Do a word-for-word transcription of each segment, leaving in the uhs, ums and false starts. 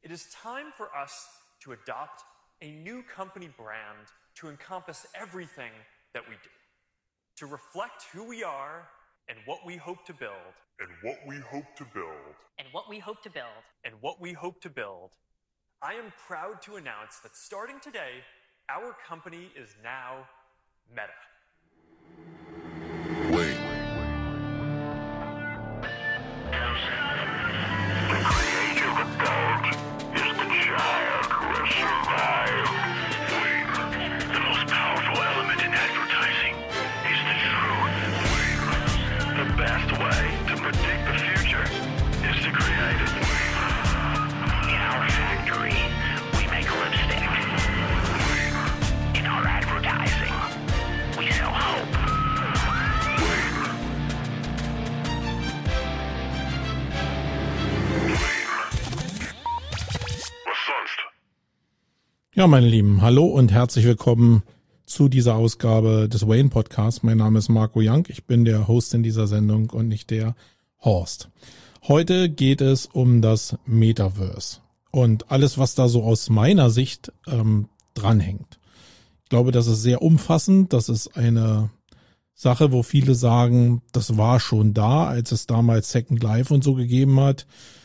It is time for us to adopt a new company brand to encompass everything that we do, to reflect who we are and what we hope to build, and what we hope to build, and what we hope to build, and what we hope to build. I am proud to announce that starting today, our company is now Meta. Wait. The creative adult is the child who has survived. Wait. The most powerful element in advertising is the truth. Wait. The best way to predict the future is to create it. Wait. In our factory, we make lipstick. Wait. In our advertising, we sell hope. Wait. Was sonst? Ja, meine Lieben, hallo und herzlich willkommen zu dieser Ausgabe des Wayne Podcasts. Mein Name ist Marco Young, ich bin der Host in dieser Sendung und nicht der Horst. Heute geht es um das Metaverse und alles, was da so aus meiner Sicht ähm, dranhängt. Ich glaube, das ist sehr umfassend, das ist eine Sache, wo viele sagen, das war schon da, als es damals Second Life und so gegeben hat.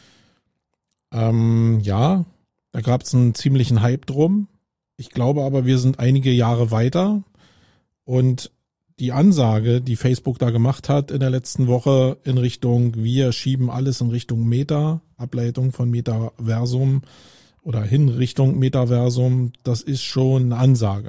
Ähm, ja, da gab es einen ziemlichen Hype drum. Ich glaube aber, wir sind einige Jahre weiter und die Ansage, die Facebook da gemacht hat in der letzten Woche in Richtung, wir schieben alles in Richtung Meta, Ableitung von Metaversum oder hin Richtung Metaversum, das ist schon eine Ansage.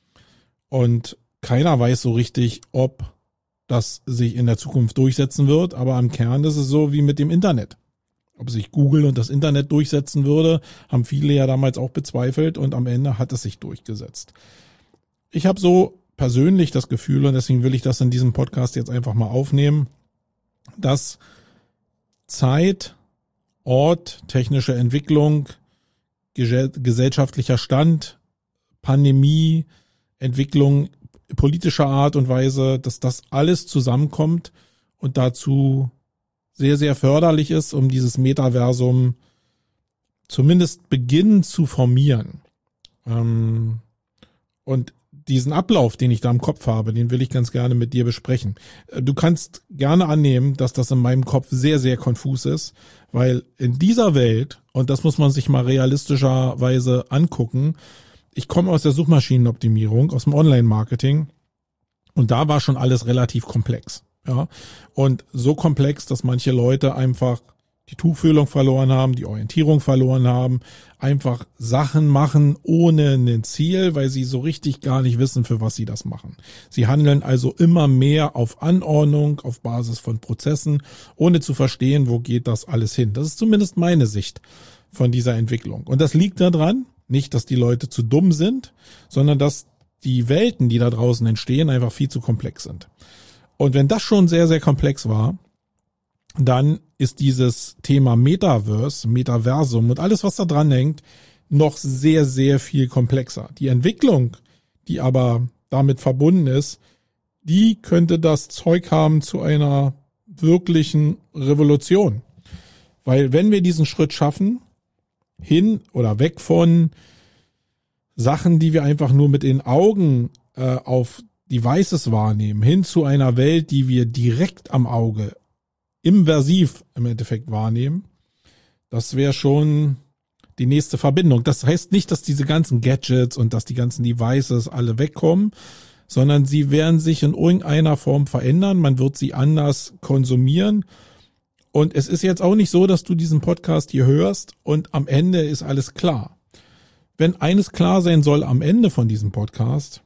Und keiner weiß so richtig, ob das sich in der Zukunft durchsetzen wird, aber im Kern ist es so wie mit dem Internet. Ob sich Google und das Internet durchsetzen würde, haben viele ja damals auch bezweifelt und am Ende hat es sich durchgesetzt. Ich habe so persönlich das Gefühl, und deswegen will ich das in diesem Podcast jetzt einfach mal aufnehmen, dass Zeit, Ort, technische Entwicklung, gesellschaftlicher Stand, Pandemie, Entwicklung politischer Art und Weise, dass das alles zusammenkommt und dazu sehr, sehr förderlich ist, um dieses Metaversum zumindest beginnen zu formieren. Ähm, und diesen Ablauf, den ich da im Kopf habe, den will ich ganz gerne mit dir besprechen. Du kannst gerne annehmen, dass das in meinem Kopf sehr, sehr konfus ist, weil in dieser Welt, und das muss man sich mal realistischerweise angucken, ich komme aus der Suchmaschinenoptimierung, aus dem Online-Marketing und da war schon alles relativ komplex. Ja, und so komplex, dass manche Leute einfach die Tuchfühlung verloren haben, die Orientierung verloren haben, einfach Sachen machen ohne ein Ziel, weil sie so richtig gar nicht wissen, für was sie das machen. Sie handeln also immer mehr auf Anordnung, auf Basis von Prozessen, ohne zu verstehen, wo geht das alles hin. Das ist zumindest meine Sicht von dieser Entwicklung. Und das liegt daran, nicht, dass die Leute zu dumm sind, sondern dass die Welten, die da draußen entstehen, einfach viel zu komplex sind. Und wenn das schon sehr, sehr komplex war, dann ist dieses Thema Metaverse, Metaversum und alles, was da dran hängt, noch sehr, sehr viel komplexer. Die Entwicklung, die aber damit verbunden ist, die könnte das Zeug haben zu einer wirklichen Revolution. Weil wenn wir diesen Schritt schaffen, hin oder weg von Sachen, die wir einfach nur mit den Augen äh, auf Devices wahrnehmen, hin zu einer Welt, die wir direkt am Auge, immersiv im Endeffekt wahrnehmen, das wäre schon die nächste Verbindung. Das heißt nicht, dass diese ganzen Gadgets und dass die ganzen Devices alle wegkommen, sondern sie werden sich in irgendeiner Form verändern, man wird sie anders konsumieren und es ist jetzt auch nicht so, dass du diesen Podcast hier hörst und am Ende ist alles klar. Wenn eines klar sein soll am Ende von diesem Podcast,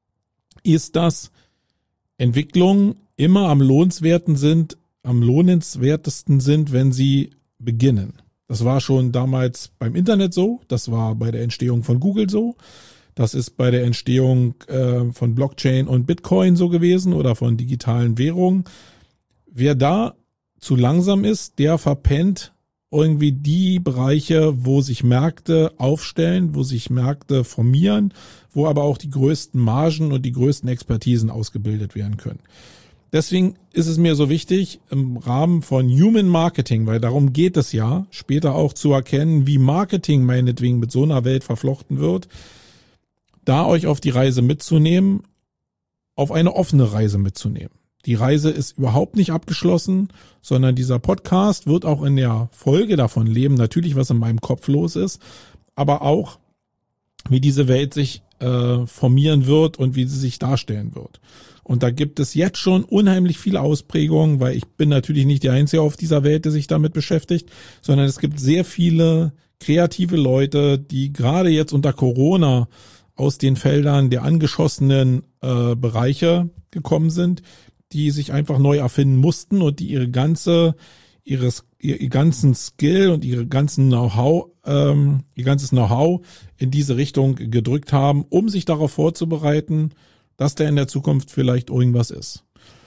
ist, dass Entwicklungen immer am lohnenswerten sind, am lohnenswertesten sind, wenn sie beginnen. Das war schon damals beim Internet so, das war bei der Entstehung von Google so, das ist bei der Entstehung äh, von Blockchain und Bitcoin so gewesen oder von digitalen Währungen. Wer da zu langsam ist, der verpennt irgendwie die Bereiche, wo sich Märkte aufstellen, wo sich Märkte formieren, wo aber auch die größten Margen und die größten Expertisen ausgebildet werden können. Deswegen ist es mir so wichtig, im Rahmen von Human Marketing, weil darum geht es ja, später auch zu erkennen, wie Marketing meinetwegen mit so einer Welt verflochten wird, da euch auf die Reise mitzunehmen, auf eine offene Reise mitzunehmen. Die Reise ist überhaupt nicht abgeschlossen, sondern dieser Podcast wird auch in der Folge davon leben, natürlich was in meinem Kopf los ist, aber auch, wie diese Welt sich äh, formieren wird und wie sie sich darstellen wird. Und da gibt es jetzt schon unheimlich viele Ausprägungen, weil ich bin natürlich nicht der Einzige auf dieser Welt, der sich damit beschäftigt, sondern es gibt sehr viele kreative Leute, die gerade jetzt unter Corona aus den Feldern der angeschossenen äh, Bereiche gekommen sind, die sich einfach neu erfinden mussten und die ihre ganze, ihres, ihr, ihr ganzen Skill und ihre ganzen Know-how, ähm, ihr ganzes Know-how in diese Richtung gedrückt haben, um sich darauf vorzubereiten, dass da in der Zukunft vielleicht irgendwas ist.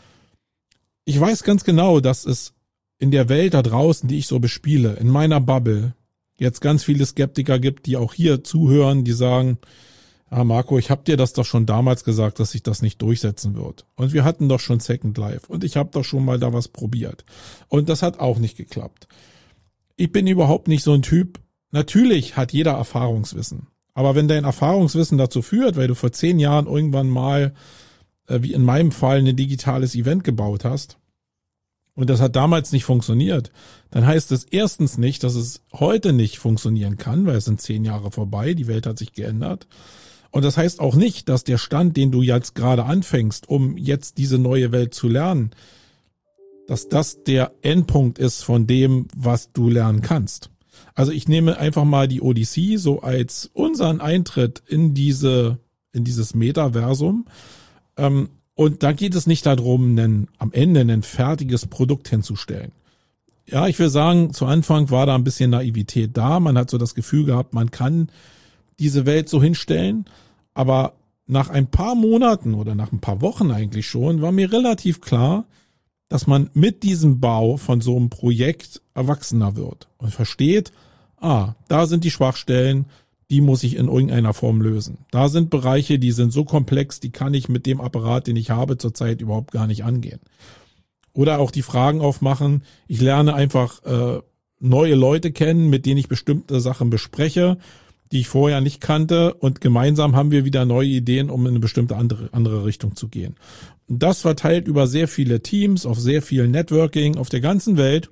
Ich weiß ganz genau, dass es in der Welt da draußen, die ich so bespiele, in meiner Bubble, jetzt ganz viele Skeptiker gibt, die auch hier zuhören, die sagen, ah Marco, ich habe dir das doch schon damals gesagt, dass sich das nicht durchsetzen wird. Und wir hatten doch schon Second Life und ich habe doch schon mal da was probiert. Und das hat auch nicht geklappt. Ich bin überhaupt nicht so ein Typ. Natürlich hat jeder Erfahrungswissen. Aber wenn dein Erfahrungswissen dazu führt, weil du vor zehn Jahren irgendwann mal, äh, wie in meinem Fall, ein digitales Event gebaut hast und das hat damals nicht funktioniert, dann heißt es erstens nicht, dass es heute nicht funktionieren kann, weil es sind zehn Jahre vorbei, die Welt hat sich geändert. Und das heißt auch nicht, dass der Stand, den du jetzt gerade anfängst, um jetzt diese neue Welt zu lernen, dass das der Endpunkt ist von dem, was du lernen kannst. Also ich nehme einfach mal die Odyssee so als unseren Eintritt in diese, in dieses Metaversum. Ähm, und da geht es nicht darum, einen, am Ende ein fertiges Produkt hinzustellen. Ja, ich will sagen, zu Anfang war da ein bisschen Naivität da. Man hat so das Gefühl gehabt, man kann diese Welt so hinstellen. Aber nach ein paar Monaten oder nach ein paar Wochen eigentlich schon, war mir relativ klar, dass man mit diesem Bau von so einem Projekt erwachsener wird und versteht, ah, da sind die Schwachstellen, die muss ich in irgendeiner Form lösen. Da sind Bereiche, die sind so komplex, die kann ich mit dem Apparat, den ich habe, zurzeit überhaupt gar nicht angehen. Oder auch die Fragen aufmachen, ich lerne einfach äh, neue Leute kennen, mit denen ich bestimmte Sachen bespreche, die ich vorher nicht kannte und gemeinsam haben wir wieder neue Ideen, um in eine bestimmte andere, andere Richtung zu gehen. Und das verteilt über sehr viele Teams, auf sehr viel Networking auf der ganzen Welt.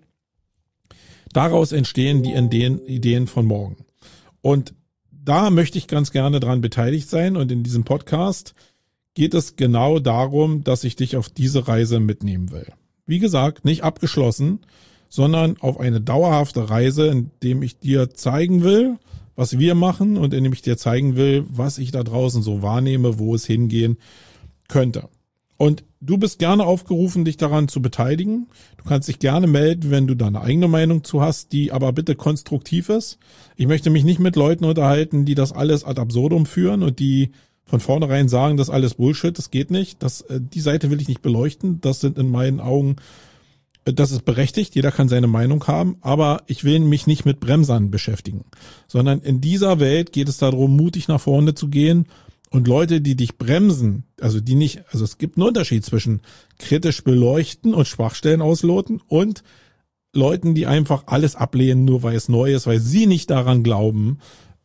Daraus entstehen die Ideen von morgen. Und da möchte ich ganz gerne dran beteiligt sein und in diesem Podcast geht es genau darum, dass ich dich auf diese Reise mitnehmen will. Wie gesagt, nicht abgeschlossen, sondern auf eine dauerhafte Reise, in dem ich dir zeigen will, was wir machen und in dem ich dir zeigen will, was ich da draußen so wahrnehme, wo es hingehen könnte. Und du bist gerne aufgerufen, dich daran zu beteiligen. Du kannst dich gerne melden, wenn du da eine eigene Meinung zu hast, die aber bitte konstruktiv ist. Ich möchte mich nicht mit Leuten unterhalten, die das alles ad absurdum führen und die von vornherein sagen, das ist alles Bullshit, das geht nicht. Das, die Seite will ich nicht beleuchten. Das sind in meinen Augen, das ist berechtigt. Jeder kann seine Meinung haben. Aber ich will mich nicht mit Bremsern beschäftigen, sondern in dieser Welt geht es darum, mutig nach vorne zu gehen. Und Leute, die dich bremsen, also die nicht, also es gibt einen Unterschied zwischen kritisch beleuchten und Schwachstellen ausloten und Leuten, die einfach alles ablehnen, nur weil es neu ist, weil sie nicht daran glauben.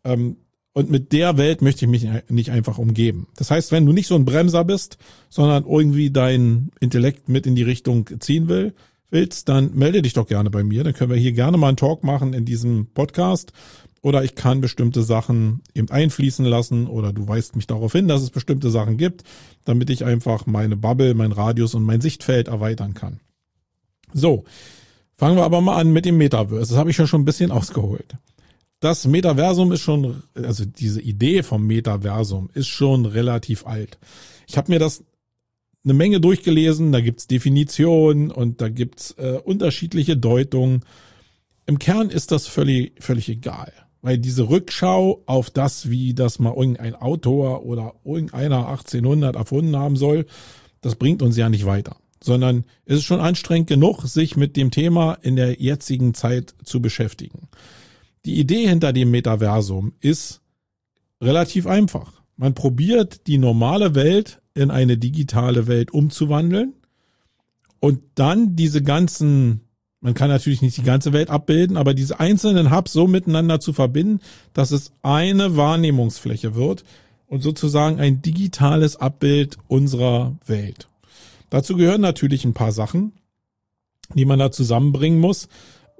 Und mit der Welt möchte ich mich nicht einfach umgeben. Das heißt, wenn du nicht so ein Bremser bist, sondern irgendwie dein Intellekt mit in die Richtung ziehen will, willst, dann melde dich doch gerne bei mir. Dann können wir hier gerne mal einen Talk machen in diesem Podcast. Oder ich kann bestimmte Sachen eben einfließen lassen oder du weist mich darauf hin, dass es bestimmte Sachen gibt, damit ich einfach meine Bubble, mein Radius und mein Sichtfeld erweitern kann. So, fangen wir aber mal an mit dem Metaverse. Das habe ich ja schon ein bisschen ausgeholt. Das Metaversum ist schon, also diese Idee vom Metaversum ist schon relativ alt. Ich habe mir das eine Menge durchgelesen, da gibt's Definitionen und da gibt's äh, unterschiedliche Deutungen. Im Kern ist das völlig, völlig egal. Weil diese Rückschau auf das, wie das mal irgendein Autor oder irgendeiner achtzehnhundert erfunden haben soll, das bringt uns ja nicht weiter. Sondern es ist schon anstrengend genug, sich mit dem Thema in der jetzigen Zeit zu beschäftigen. Die Idee hinter dem Metaversum ist relativ einfach. Man probiert die normale Welt in eine digitale Welt umzuwandeln und dann diese ganzen, man kann natürlich nicht die ganze Welt abbilden, aber diese einzelnen Hubs so miteinander zu verbinden, dass es eine Wahrnehmungsfläche wird und sozusagen ein digitales Abbild unserer Welt. Dazu gehören natürlich ein paar Sachen, die man da zusammenbringen muss.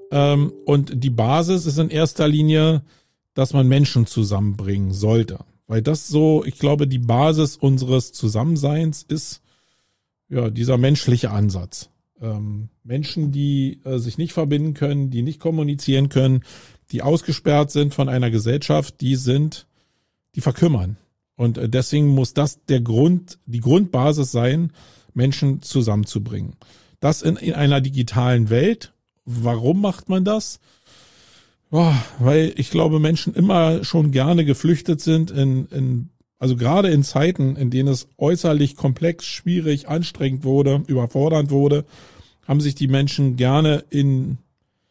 Und die Basis ist in erster Linie, dass man Menschen zusammenbringen sollte. Weil das so, ich glaube, die Basis unseres Zusammenseins ist ja dieser menschliche Ansatz. Ähm, Menschen, die äh, sich nicht verbinden können, die nicht kommunizieren können, die ausgesperrt sind von einer Gesellschaft, die sind, die verkümmern. Und äh, deswegen muss das der Grund, die Grundbasis sein, Menschen zusammenzubringen. Das in, in einer digitalen Welt. Warum macht man das? Boah, weil ich glaube, Menschen immer schon gerne geflüchtet sind in, in, also gerade in Zeiten, in denen es äußerlich komplex, schwierig, anstrengend wurde, überfordernd wurde, haben sich die Menschen gerne in,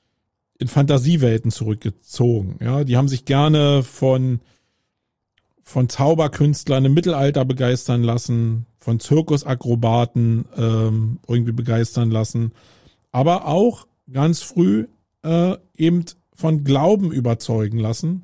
in Fantasiewelten zurückgezogen. Ja, die haben sich gerne von, von Zauberkünstlern im Mittelalter begeistern lassen, von Zirkusakrobaten ähm, irgendwie begeistern lassen, aber auch ganz früh äh, eben von Glauben überzeugen lassen,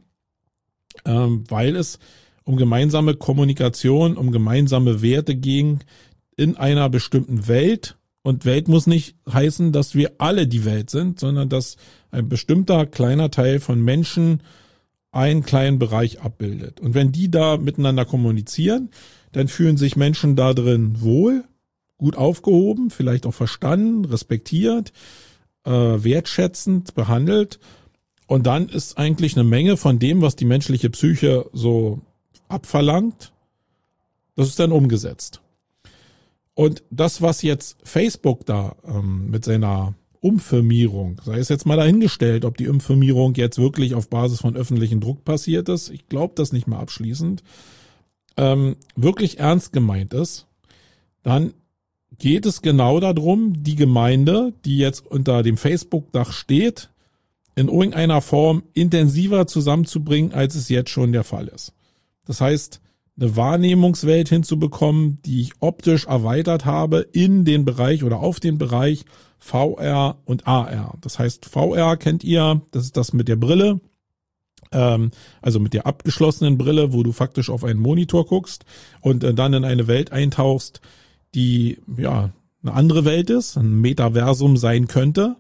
ähm, weil es um gemeinsame Kommunikation, um gemeinsame Werte ging in einer bestimmten Welt. Und Welt muss nicht heißen, dass wir alle die Welt sind, sondern dass ein bestimmter kleiner Teil von Menschen einen kleinen Bereich abbildet. Und wenn die da miteinander kommunizieren, dann fühlen sich Menschen da drin wohl, gut aufgehoben, vielleicht auch verstanden, respektiert, äh, wertschätzend behandelt. Und dann ist eigentlich eine Menge von dem, was die menschliche Psyche so abverlangt, das ist dann umgesetzt. Und das, was jetzt Facebook da ähm, mit seiner Umfirmierung, sei es jetzt mal dahingestellt, ob die Umfirmierung jetzt wirklich auf Basis von öffentlichem Druck passiert ist, ich glaube das nicht mal abschließend, ähm, wirklich ernst gemeint ist, dann geht es genau darum, die Gemeinde, die jetzt unter dem Facebook-Dach steht, in irgendeiner Form intensiver zusammenzubringen, als es jetzt schon der Fall ist. Das heißt, eine Wahrnehmungswelt hinzubekommen, die ich optisch erweitert habe in den Bereich oder auf den Bereich V R und A R. Das heißt, V R kennt ihr, das ist das mit der Brille, ähm, also mit der abgeschlossenen Brille, wo du faktisch auf einen Monitor guckst und äh, dann in eine Welt eintauchst, die ja eine andere Welt ist, ein Metaversum sein könnte.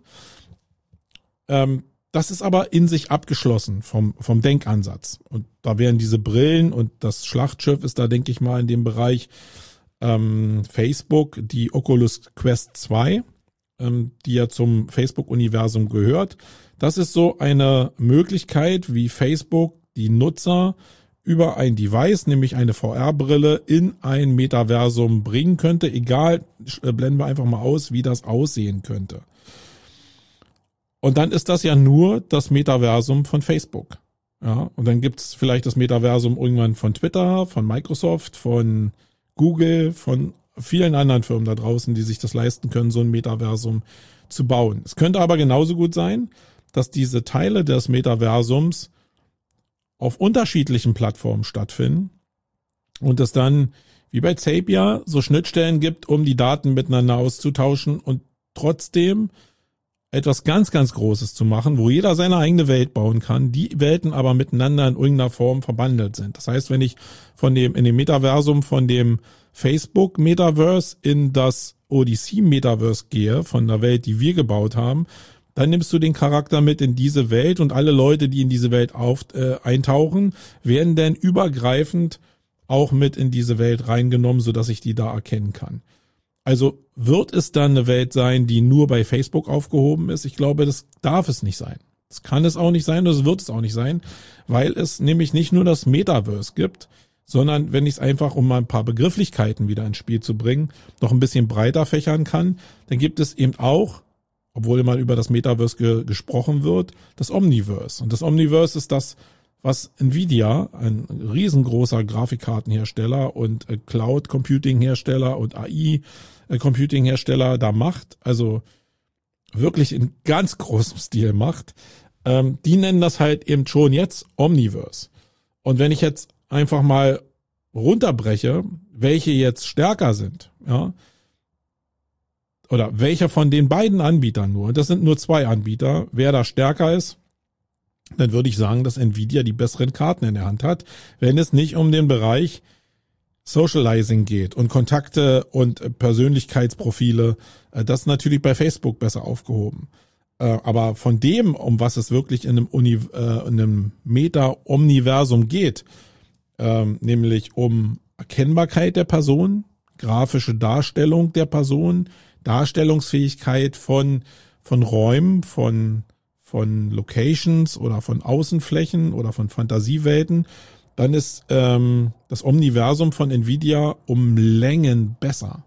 Ähm, Das ist aber in sich abgeschlossen vom, vom Denkansatz. Und da wären diese Brillen und das Schlachtschiff ist da, denke ich mal, in dem Bereich ähm, Facebook, die Oculus Quest zwei, ähm, die ja zum Facebook-Universum gehört. Das ist so eine Möglichkeit, wie Facebook die Nutzer über ein Device, nämlich eine V R-Brille, in ein Metaversum bringen könnte. Egal, blenden wir einfach mal aus, wie das aussehen könnte. Und dann ist das ja nur das Metaversum von Facebook. Ja, und dann gibt's vielleicht das Metaversum irgendwann von Twitter, von Microsoft, von Google, von vielen anderen Firmen da draußen, die sich das leisten können, so ein Metaversum zu bauen. Es könnte aber genauso gut sein, dass diese Teile des Metaversums auf unterschiedlichen Plattformen stattfinden und es dann wie bei Zapier so Schnittstellen gibt, um die Daten miteinander auszutauschen und trotzdem etwas ganz, ganz Großes zu machen, wo jeder seine eigene Welt bauen kann, die Welten aber miteinander in irgendeiner Form verbandelt sind. Das heißt, wenn ich von dem, in dem Metaversum von dem Facebook Metaverse in das Odyssey Metaverse gehe, von der Welt, die wir gebaut haben, dann nimmst du den Charakter mit in diese Welt und alle Leute, die in diese Welt auf, äh, eintauchen, werden dann übergreifend auch mit in diese Welt reingenommen, sodass ich die da erkennen kann. Also wird es dann eine Welt sein, die nur bei Facebook aufgehoben ist? Ich glaube, das darf es nicht sein. Das kann es auch nicht sein, das wird es auch nicht sein, weil es nämlich nicht nur das Metaverse gibt, sondern wenn ich es einfach, um mal ein paar Begrifflichkeiten wieder ins Spiel zu bringen, noch ein bisschen breiter fächern kann, dann gibt es eben auch, obwohl mal über das Metaverse ge- gesprochen wird, das Omniverse. Und das Omniverse ist das, was Nvidia, ein riesengroßer Grafikkartenhersteller und äh, Cloud-Computing-Hersteller und A I-Computing-Hersteller da macht, also wirklich in ganz großem Stil macht, ähm, die nennen das halt eben schon jetzt Omniverse. Und wenn ich jetzt einfach mal runterbreche, welche jetzt stärker sind, ja, oder welcher von den beiden Anbietern nur, das sind nur zwei Anbieter, wer da stärker ist, dann würde ich sagen, dass Nvidia die besseren Karten in der Hand hat, wenn es nicht um den Bereich Socializing geht und Kontakte und Persönlichkeitsprofile. Das ist natürlich bei Facebook besser aufgehoben. Aber von dem, um was es wirklich in einem, Uni, äh, in einem Meta-Omniversum geht, ähm, nämlich um Erkennbarkeit der Person, grafische Darstellung der Person, Darstellungsfähigkeit von von Räumen, von von Locations oder von Außenflächen oder von Fantasiewelten, dann ist ähm, das Omniversum von Nvidia um Längen besser.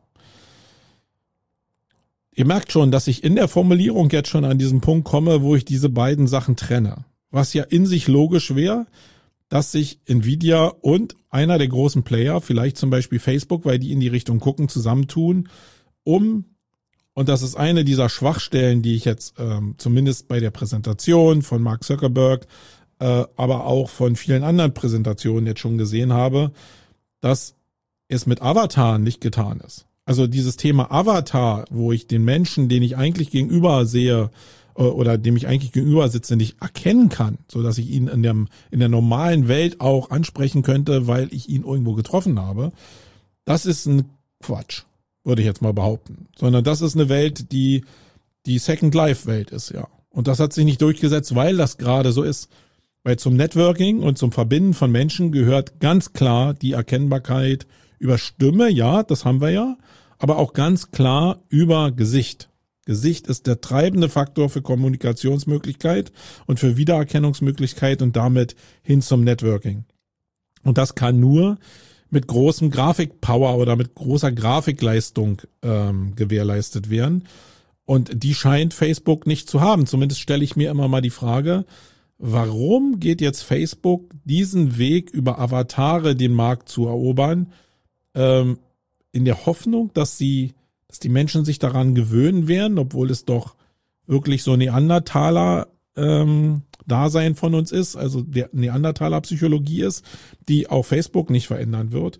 Ihr merkt schon, dass ich in der Formulierung jetzt schon an diesen Punkt komme, wo ich diese beiden Sachen trenne. Was ja in sich logisch wäre, dass sich Nvidia und einer der großen Player, vielleicht zum Beispiel Facebook, weil die in die Richtung gucken, zusammentun, um, und das ist eine dieser Schwachstellen, die ich jetzt ähm, zumindest bei der Präsentation von Mark Zuckerberg, äh, aber auch von vielen anderen Präsentationen jetzt schon gesehen habe, dass es mit Avatar nicht getan ist. Also dieses Thema Avatar, wo ich den Menschen, den ich eigentlich gegenüber sehe oder dem ich eigentlich gegenüber sitze, nicht erkennen kann, so dass ich ihn in der, in der normalen Welt auch ansprechen könnte, weil ich ihn irgendwo getroffen habe, das ist ein Quatsch, würde ich jetzt mal behaupten. Sondern das ist eine Welt, die die Second Life Welt ist, ja. Und das hat sich nicht durchgesetzt, weil das gerade so ist. Weil zum Networking und zum Verbinden von Menschen gehört ganz klar die Erkennbarkeit über Stimme, ja, das haben wir ja, aber auch ganz klar über Gesicht. Gesicht ist der treibende Faktor für Kommunikationsmöglichkeit und für Wiedererkennungsmöglichkeit und damit hin zum Networking. Und das kann nur mit großem Grafikpower oder mit großer Grafikleistung ähm, gewährleistet werden. Und die scheint Facebook nicht zu haben. Zumindest stelle ich mir immer mal die Frage, warum geht jetzt Facebook diesen Weg über Avatare den Markt zu erobern, ähm, in der Hoffnung, dass sie, dass die Menschen sich daran gewöhnen werden, obwohl es doch wirklich so Neandertaler ähm, Dasein von uns ist, also der Neandertaler Psychologie ist, die auch Facebook nicht verändern wird.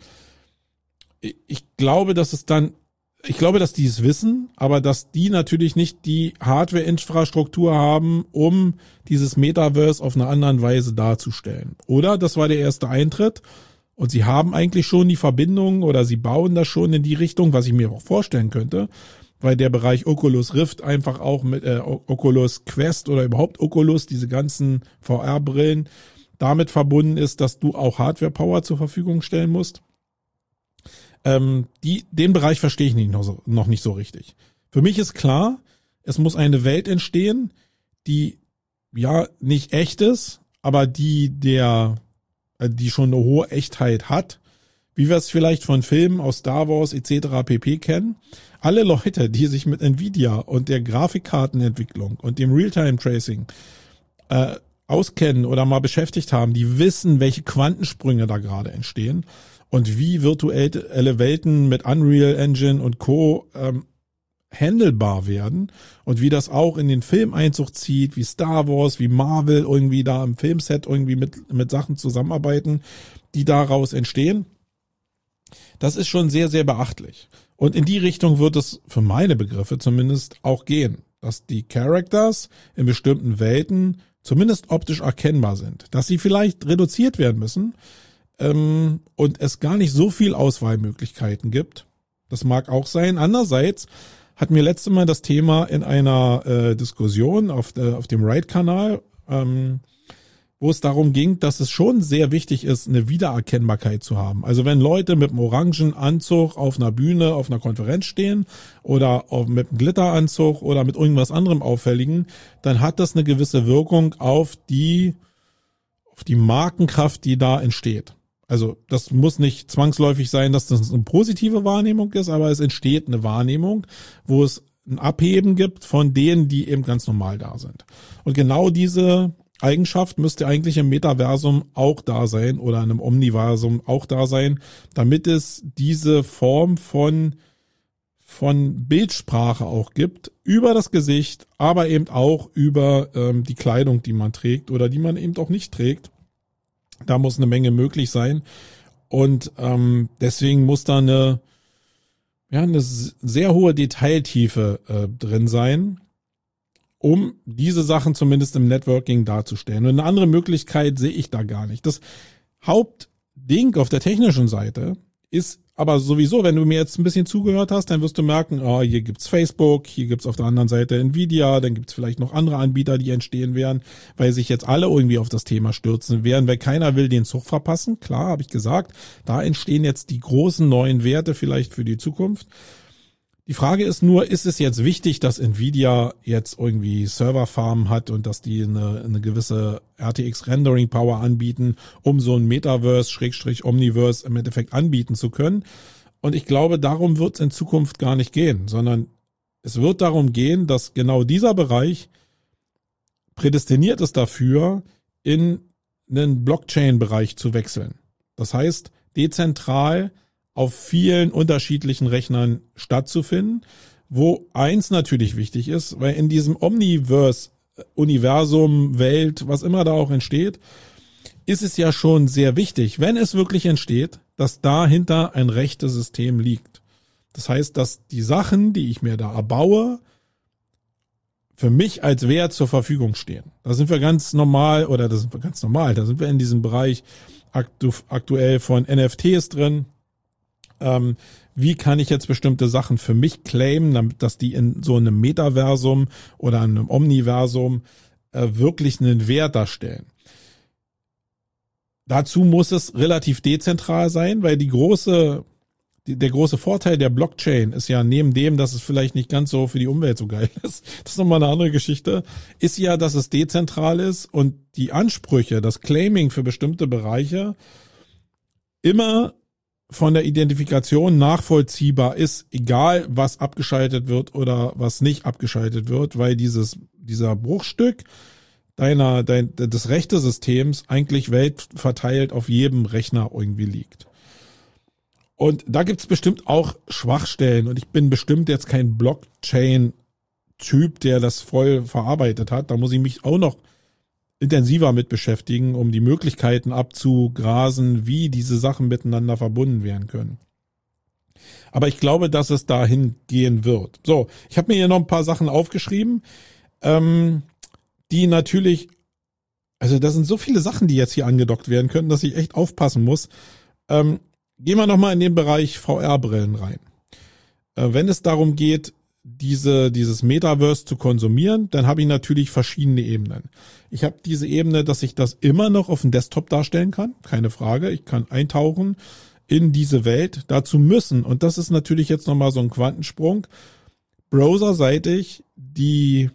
Ich glaube, dass es dann, ich glaube, dass die es wissen, aber dass die natürlich nicht die Hardware-Infrastruktur haben, um dieses Metaverse auf eine andere Weise darzustellen. Oder das war der erste Eintritt. Und sie haben eigentlich schon die Verbindung oder sie bauen das schon in die Richtung, was ich mir auch vorstellen könnte, weil der Bereich Oculus Rift einfach auch mit äh, Oculus Quest oder überhaupt Oculus, diese ganzen V R-Brillen, damit verbunden ist, dass du auch Hardware-Power zur Verfügung stellen musst. Ähm, die, den Bereich verstehe ich nicht noch, so, noch nicht so richtig. Für mich ist klar, es muss eine Welt entstehen, die ja nicht echt ist, aber die der die schon eine hohe Echtheit hat, wie wir es vielleicht von Filmen aus Star Wars et cetera pp. Kennen. Alle Leute, die sich mit Nvidia und der Grafikkartenentwicklung und dem Realtime-Tracing äh, auskennen oder mal beschäftigt haben, die wissen, welche Quantensprünge da gerade entstehen und wie virtuelle Welten mit Unreal Engine und Co. ähm, handelbar werden und wie das auch in den Filmeinzug zieht, wie Star Wars, wie Marvel irgendwie da im Filmset irgendwie mit mit Sachen zusammenarbeiten, die daraus entstehen. Das ist schon sehr, sehr beachtlich. Und in die Richtung wird es für meine Begriffe zumindest auch gehen, dass die Characters in bestimmten Welten zumindest optisch erkennbar sind, dass sie vielleicht reduziert werden müssen ähm, und es gar nicht so viel Auswahlmöglichkeiten gibt. Das mag auch sein. Andererseits hatten wir letztes Mal das Thema in einer äh, Diskussion auf, äh, auf dem Right-Kanal, ähm, wo es darum ging, dass es schon sehr wichtig ist, eine Wiedererkennbarkeit zu haben. Also wenn Leute mit einem orangen Anzug auf einer Bühne, auf einer Konferenz stehen oder auf, mit einem Glitteranzug oder mit irgendwas anderem Auffälligen, dann hat das eine gewisse Wirkung auf die, auf die Markenkraft, die da entsteht. Also das muss nicht zwangsläufig sein, dass das eine positive Wahrnehmung ist, aber es entsteht eine Wahrnehmung, wo es ein Abheben gibt von denen, die eben ganz normal da sind. Und genau diese Eigenschaft müsste eigentlich im Metaversum auch da sein oder in einem Omniversum auch da sein, damit es diese Form von von Bildsprache auch gibt, über das Gesicht, aber eben auch über ähm, die Kleidung, die man trägt oder die man eben auch nicht trägt. Da muss eine Menge möglich sein und ähm, deswegen muss da eine ja, eine sehr hohe Detailtiefe äh, drin sein, um diese Sachen zumindest im Networking darzustellen. Und eine andere Möglichkeit sehe ich da gar nicht. Das Hauptding auf der technischen Seite ist aber sowieso, wenn du mir jetzt ein bisschen zugehört hast, dann wirst du merken, oh, hier gibt's Facebook, hier gibt's auf der anderen Seite Nvidia, dann gibt's vielleicht noch andere Anbieter, die entstehen werden, weil sich jetzt alle irgendwie auf das Thema stürzen werden, weil keiner will den Zug verpassen. Klar, habe ich gesagt, da entstehen jetzt die großen neuen Werte vielleicht für die Zukunft. Die Frage ist nur, ist es jetzt wichtig, dass Nvidia jetzt irgendwie Serverfarmen hat und dass die eine, eine gewisse R T X Rendering Power anbieten, um so ein Metaverse, Schrägstrich Omniverse im Endeffekt anbieten zu können? Und ich glaube, darum wird es in Zukunft gar nicht gehen, sondern es wird darum gehen, dass genau dieser Bereich prädestiniert ist dafür, in einen Blockchain-Bereich zu wechseln. Das heißt, dezentral auf vielen unterschiedlichen Rechnern stattzufinden, wo eins natürlich wichtig ist, weil in diesem Omniverse, Universum, Welt, was immer da auch entsteht, ist es ja schon sehr wichtig, wenn es wirklich entsteht, dass dahinter ein rechtes System liegt. Das heißt, dass die Sachen, die ich mir da erbaue, für mich als Wert zur Verfügung stehen. Da sind wir ganz normal, oder das sind wir ganz normal, da sind wir in diesem Bereich aktu- aktuell von N F Ts drin. Ähm, wie kann ich jetzt bestimmte Sachen für mich claimen, damit, dass die in so einem Metaversum oder einem Omniversum äh, wirklich einen Wert darstellen. Dazu muss es relativ dezentral sein, weil die große, die, der große Vorteil der Blockchain ist ja neben dem, dass es vielleicht nicht ganz so für die Umwelt so geil ist, das ist nochmal eine andere Geschichte, ist ja, dass es dezentral ist und die Ansprüche, das Claiming für bestimmte Bereiche immer von der Identifikation nachvollziehbar ist, egal was abgeschaltet wird oder was nicht abgeschaltet wird, weil dieses dieser Bruchstück deiner dein, des Rechtesystems eigentlich weltverteilt auf jedem Rechner irgendwie liegt. Und da gibt's bestimmt auch Schwachstellen und ich bin bestimmt jetzt kein Blockchain-Typ, der das voll verarbeitet hat. Da muss ich mich auch noch intensiver mit beschäftigen, um die Möglichkeiten abzugrasen, wie diese Sachen miteinander verbunden werden können. Aber ich glaube, dass es dahin gehen wird. So, ich habe mir hier noch ein paar Sachen aufgeschrieben, ähm, die natürlich, also das sind so viele Sachen, die jetzt hier angedockt werden können, dass ich echt aufpassen muss. Ähm, gehen wir nochmal in den Bereich V R-Brillen rein. Äh, wenn es darum geht, diese dieses Metaverse zu konsumieren, dann habe ich natürlich verschiedene Ebenen. Ich habe diese Ebene, dass ich das immer noch auf dem Desktop darstellen kann, keine Frage. Ich kann eintauchen in diese Welt. Dazu müssen, und das ist natürlich jetzt nochmal so ein Quantensprung, browserseitig die,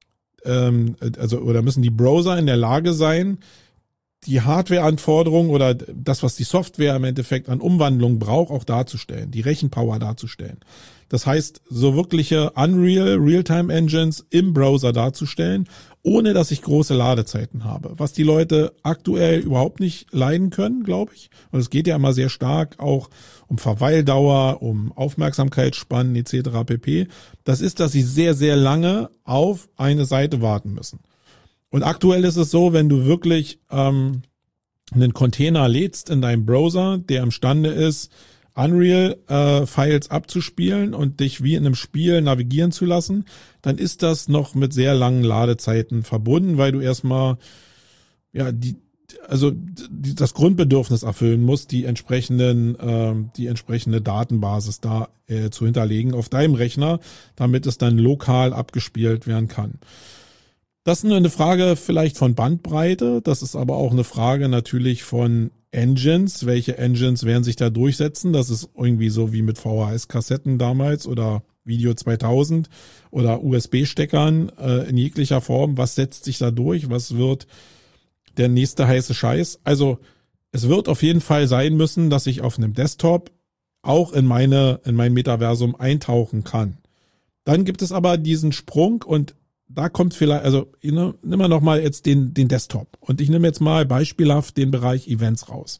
ähm, also oder müssen die Browser in der Lage sein, die Hardware-Anforderungen oder das, was die Software im Endeffekt an Umwandlung braucht, auch darzustellen, die Rechenpower darzustellen. Das heißt, so wirkliche Unreal, Realtime-Engines im Browser darzustellen, ohne dass ich große Ladezeiten habe. Was die Leute aktuell überhaupt nicht leiden können, glaube ich. Und es geht ja immer sehr stark auch um Verweildauer, um Aufmerksamkeitsspannen et cetera pp. Das ist, dass sie sehr, sehr lange auf eine Seite warten müssen. Und aktuell ist es so, wenn du wirklich ähm, einen Container lädst in deinem Browser, der imstande ist, Unreal-Files äh, abzuspielen und dich wie in einem Spiel navigieren zu lassen, dann ist das noch mit sehr langen Ladezeiten verbunden, weil du erstmal ja die also die, das Grundbedürfnis erfüllen musst, die entsprechenden äh, die entsprechende Datenbasis da äh, zu hinterlegen auf deinem Rechner, damit es dann lokal abgespielt werden kann. Das ist nur eine Frage vielleicht von Bandbreite, das ist aber auch eine Frage natürlich von Engines. Welche Engines werden sich da durchsetzen? Das ist irgendwie so wie mit V H S-Kassetten damals oder Video zweitausend oder U S B-Steckern äh, in jeglicher Form. Was setzt sich da durch? Was wird der nächste heiße Scheiß? Also es wird auf jeden Fall sein müssen, dass ich auf einem Desktop auch in meine in mein Metaversum eintauchen kann. Dann gibt es aber diesen Sprung und da kommt vielleicht, also nimm wir noch mal jetzt den den Desktop und ich nehme jetzt mal beispielhaft den Bereich Events raus.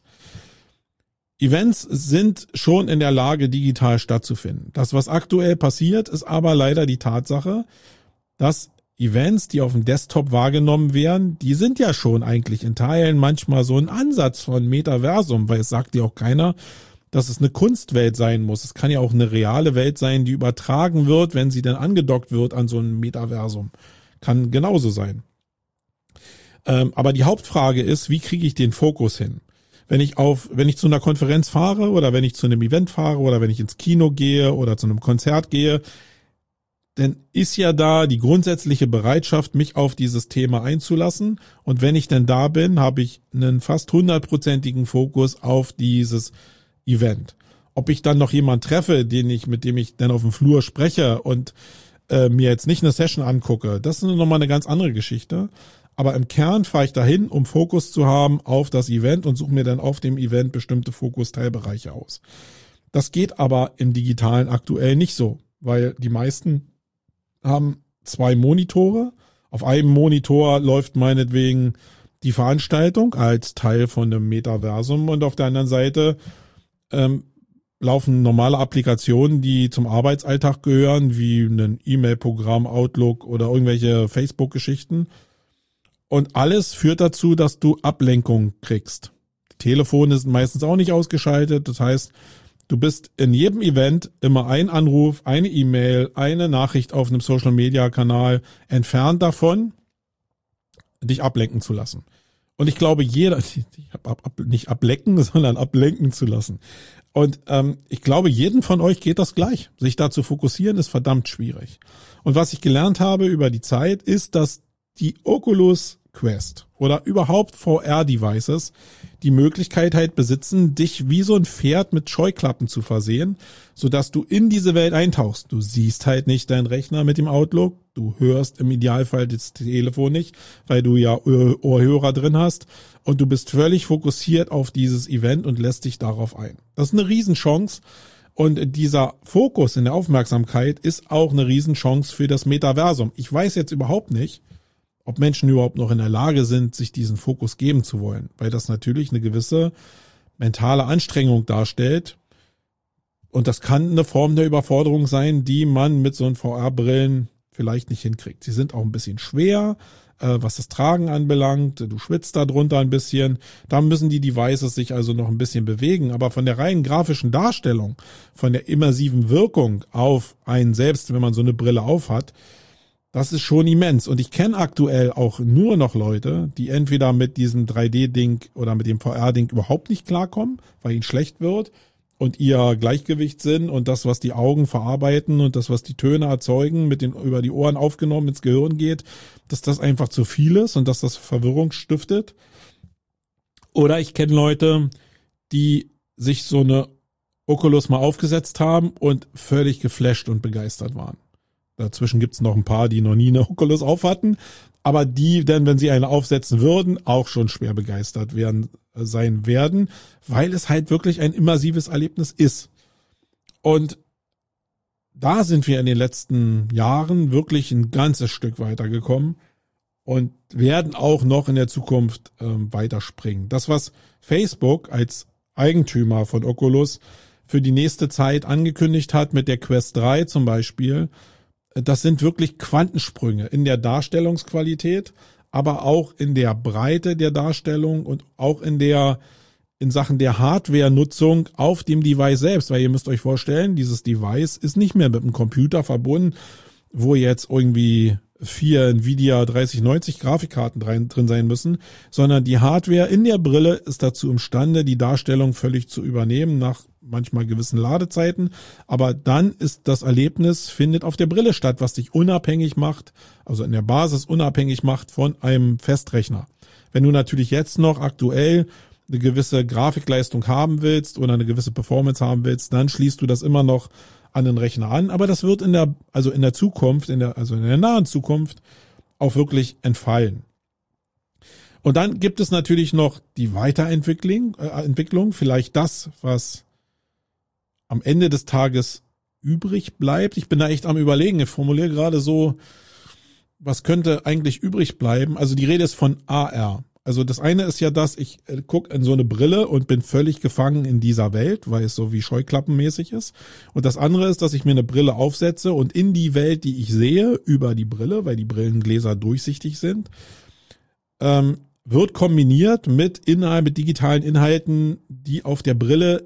Events sind schon in der Lage, digital stattzufinden. Das, was aktuell passiert, ist aber leider die Tatsache, dass Events, die auf dem Desktop wahrgenommen werden, die sind ja schon eigentlich in Teilen manchmal so ein Ansatz von Metaversum, weil es sagt dir auch keiner, dass es eine Kunstwelt sein muss. Es kann ja auch eine reale Welt sein, die übertragen wird, wenn sie dann angedockt wird an so ein Metaversum. Kann genauso sein. Ähm, aber die Hauptfrage ist, wie kriege ich den Fokus hin? Wenn ich auf, wenn ich zu einer Konferenz fahre oder wenn ich zu einem Event fahre oder wenn ich ins Kino gehe oder zu einem Konzert gehe, dann ist ja da die grundsätzliche Bereitschaft, mich auf dieses Thema einzulassen. Und wenn ich denn da bin, habe ich einen fast hundertprozentigen Fokus auf dieses Event. Ob ich dann noch jemanden treffe, den ich, mit dem ich dann auf dem Flur spreche und äh, mir jetzt nicht eine Session angucke, das ist nochmal eine ganz andere Geschichte. Aber im Kern fahre ich dahin, um Fokus zu haben auf das Event und suche mir dann auf dem Event bestimmte Fokusteilbereiche aus. Das geht aber im Digitalen aktuell nicht so, weil die meisten haben zwei Monitore. Auf einem Monitor läuft meinetwegen die Veranstaltung als Teil von einem Metaversum und auf der anderen Seite ähm, laufen normale Applikationen, die zum Arbeitsalltag gehören, wie ein E-Mail-Programm, Outlook oder irgendwelche Facebook-Geschichten. Und alles führt dazu, dass du Ablenkung kriegst. Die Telefone sind meistens auch nicht ausgeschaltet. Das heißt, du bist in jedem Event immer ein Anruf, eine E-Mail, eine Nachricht auf einem Social-Media-Kanal entfernt davon, dich ablenken zu lassen. Und ich glaube, jeder, nicht ablecken, sondern ablenken zu lassen. Und ähm, ich glaube, jeden von euch geht das gleich. Sich da zu fokussieren, ist verdammt schwierig. Und was ich gelernt habe über die Zeit, ist, dass die Oculus Quest oder überhaupt V R-Devices die Möglichkeit halt besitzen, dich wie so ein Pferd mit Scheuklappen zu versehen, sodass du in diese Welt eintauchst. Du siehst halt nicht deinen Rechner mit dem Outlook, du hörst im Idealfall das Telefon nicht, weil du ja Ohrhörer drin hast und du bist völlig fokussiert auf dieses Event und lässt dich darauf ein. Das ist eine Riesenchance. Und dieser Fokus in der Aufmerksamkeit ist auch eine Riesenchance für das Metaversum. Ich weiß jetzt überhaupt nicht, ob Menschen überhaupt noch in der Lage sind, sich diesen Fokus geben zu wollen, weil das natürlich eine gewisse mentale Anstrengung darstellt. Und das kann eine Form der Überforderung sein, die man mit so einen V R-Brillen vielleicht nicht hinkriegt. Sie sind auch ein bisschen schwer, äh, was das Tragen anbelangt. Du schwitzt da drunter ein bisschen. Da müssen die Devices sich also noch ein bisschen bewegen. Aber von der reinen grafischen Darstellung, von der immersiven Wirkung auf einen selbst, wenn man so eine Brille aufhat, das ist schon immens. Und ich kenne aktuell auch nur noch Leute, die entweder mit diesem drei D-Ding oder mit dem V R-Ding überhaupt nicht klarkommen, weil ihnen schlecht wird und ihr Gleichgewichtssinn und das, was die Augen verarbeiten und das, was die Töne erzeugen, mit den über die Ohren aufgenommen ins Gehirn geht, dass das einfach zu viel ist und dass das Verwirrung stiftet. Oder ich kenne Leute, die sich so eine Oculus mal aufgesetzt haben und völlig geflasht und begeistert waren. Dazwischen gibt's noch ein paar, die noch nie eine Oculus auf hatten, aber die dann, wenn sie eine aufsetzen würden, auch schon schwer begeistert werden, sein werden, weil es halt wirklich ein immersives Erlebnis ist. Und da sind wir in den letzten Jahren wirklich ein ganzes Stück weitergekommen und werden auch noch in der Zukunft ähm, weiterspringen. Das, was Facebook als Eigentümer von Oculus für die nächste Zeit angekündigt hat mit der Quest drei zum Beispiel, das sind wirklich Quantensprünge in der Darstellungsqualität, aber auch in der Breite der Darstellung und auch in der, in Sachen der Hardware-Nutzung auf dem Device selbst. Weil ihr müsst euch vorstellen, dieses Device ist nicht mehr mit einem Computer verbunden, wo jetzt irgendwie vier Nvidia dreißig neunzig Grafikkarten drin sein müssen, sondern die Hardware in der Brille ist dazu imstande, die Darstellung völlig zu übernehmen nach manchmal gewissen Ladezeiten, aber dann ist das Erlebnis, findet auf der Brille statt, was dich unabhängig macht, also in der Basis unabhängig macht von einem Festrechner. Wenn du natürlich jetzt noch aktuell eine gewisse Grafikleistung haben willst oder eine gewisse Performance haben willst, dann schließt du das immer noch an den Rechner an, aber das wird in der, also in der Zukunft, in der, also in der nahen Zukunft auch wirklich entfallen. Und dann gibt es natürlich noch die Weiterentwicklung, äh, Entwicklung, vielleicht das, was am Ende des Tages übrig bleibt. Ich bin da echt am Überlegen. Ich formuliere gerade so, was könnte eigentlich übrig bleiben? Also die Rede ist von A R. Also das eine ist ja das, ich äh, gucke in so eine Brille und bin völlig gefangen in dieser Welt, weil es so wie scheuklappenmäßig ist. Und das andere ist, dass ich mir eine Brille aufsetze und in die Welt, die ich sehe, über die Brille, weil die Brillengläser durchsichtig sind, ähm, wird kombiniert mit Inhalt, mit digitalen Inhalten, die auf der Brille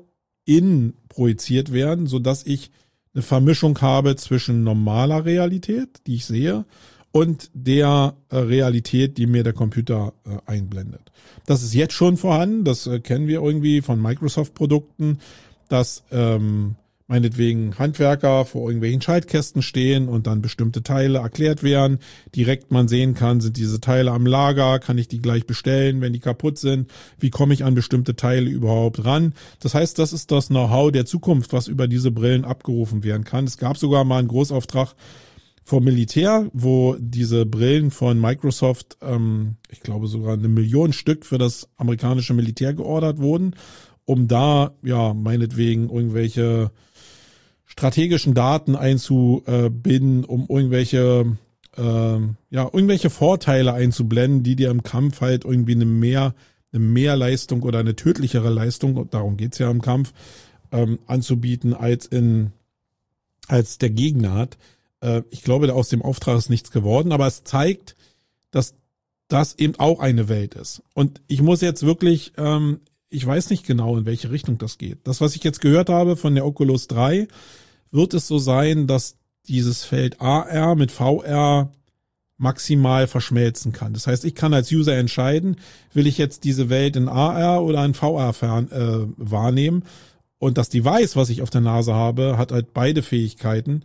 innen projiziert werden, sodass ich eine Vermischung habe zwischen normaler Realität, die ich sehe, und der äh, Realität, die mir der Computer äh, einblendet. Das ist jetzt schon vorhanden, das äh, kennen wir irgendwie von Microsoft-Produkten, dass ähm, meinetwegen Handwerker vor irgendwelchen Schaltkästen stehen und dann bestimmte Teile erklärt werden. Direkt man sehen kann, sind diese Teile am Lager, kann ich die gleich bestellen, wenn die kaputt sind? Wie komme ich an bestimmte Teile überhaupt ran? Das heißt, das ist das Know-how der Zukunft, was über diese Brillen abgerufen werden kann. Es gab sogar mal einen Großauftrag vom Militär, wo diese Brillen von Microsoft, ähm, ich glaube sogar eine Million Stück für das amerikanische Militär geordert wurden, um da, ja, meinetwegen irgendwelche strategischen Daten einzubinden, um irgendwelche, äh, ja, irgendwelche Vorteile einzublenden, die dir im Kampf halt irgendwie eine mehr, eine Mehrleistung oder eine tödlichere Leistung, und darum geht's ja im Kampf, ähm, anzubieten, als in, als der Gegner hat. Äh, ich glaube, aus dem Auftrag ist nichts geworden, aber es zeigt, dass das eben auch eine Welt ist. Und ich muss jetzt wirklich, ähm, ich weiß nicht genau, in welche Richtung das geht. Das, was ich jetzt gehört habe von der Oculus drei, wird es so sein, dass dieses Feld A R mit V R maximal verschmelzen kann. Das heißt, ich kann als User entscheiden, will ich jetzt diese Welt in A R oder in V R fern, äh, wahrnehmen. Und das Device, was ich auf der Nase habe, hat halt beide Fähigkeiten.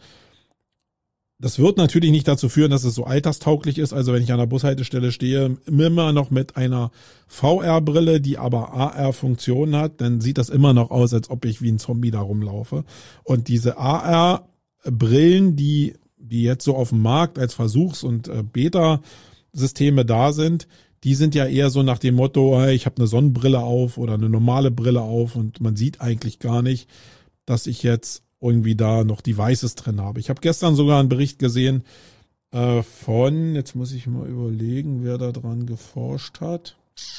Das wird natürlich nicht dazu führen, dass es so alterstauglich ist. Also wenn ich an der Bushaltestelle stehe, immer noch mit einer V R-Brille, die aber A R-Funktionen hat, dann sieht das immer noch aus, als ob ich wie ein Zombie da rumlaufe. Und diese A R-Brillen, die, die jetzt so auf dem Markt als Versuchs- und Beta-Systeme da sind, die sind ja eher so nach dem Motto, hey, ich habe eine Sonnenbrille auf oder eine normale Brille auf und man sieht eigentlich gar nicht, dass ich jetzt irgendwie da noch Devices drin habe. Ich habe gestern sogar einen Bericht gesehen äh, von, jetzt muss ich mal überlegen, wer da dran geforscht hat.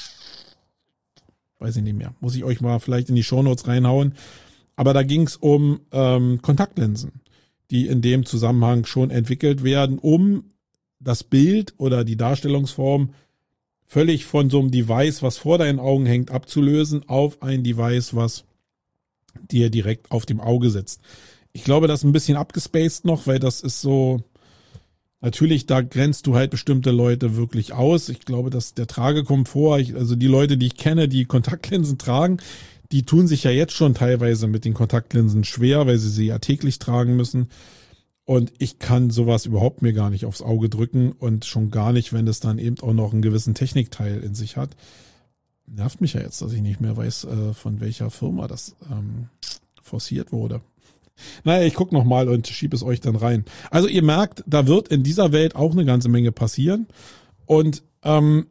Weiß ich nicht mehr. Muss ich euch mal vielleicht in die Shownotes reinhauen. Aber da ging es um ähm, Kontaktlinsen, die in dem Zusammenhang schon entwickelt werden, um das Bild oder die Darstellungsform völlig von so einem Device, was vor deinen Augen hängt, abzulösen, auf ein Device, was dir direkt auf dem Auge sitzt. Ich glaube, das ist ein bisschen abgespaced noch, weil das ist so, natürlich, da grenzt du halt bestimmte Leute wirklich aus. Ich glaube, dass der Tragekomfort, ich, also die Leute, die ich kenne, die Kontaktlinsen tragen, die tun sich ja jetzt schon teilweise mit den Kontaktlinsen schwer, weil sie sie ja täglich tragen müssen. Und ich kann sowas überhaupt mir gar nicht aufs Auge drücken und schon gar nicht, wenn es dann eben auch noch einen gewissen Technikteil in sich hat. Nervt mich ja jetzt, dass ich nicht mehr weiß, äh, von welcher Firma das ähm, forciert wurde. Naja, ich gucke nochmal und schiebe es euch dann rein. Also ihr merkt, da wird in dieser Welt auch eine ganze Menge passieren. Und ähm,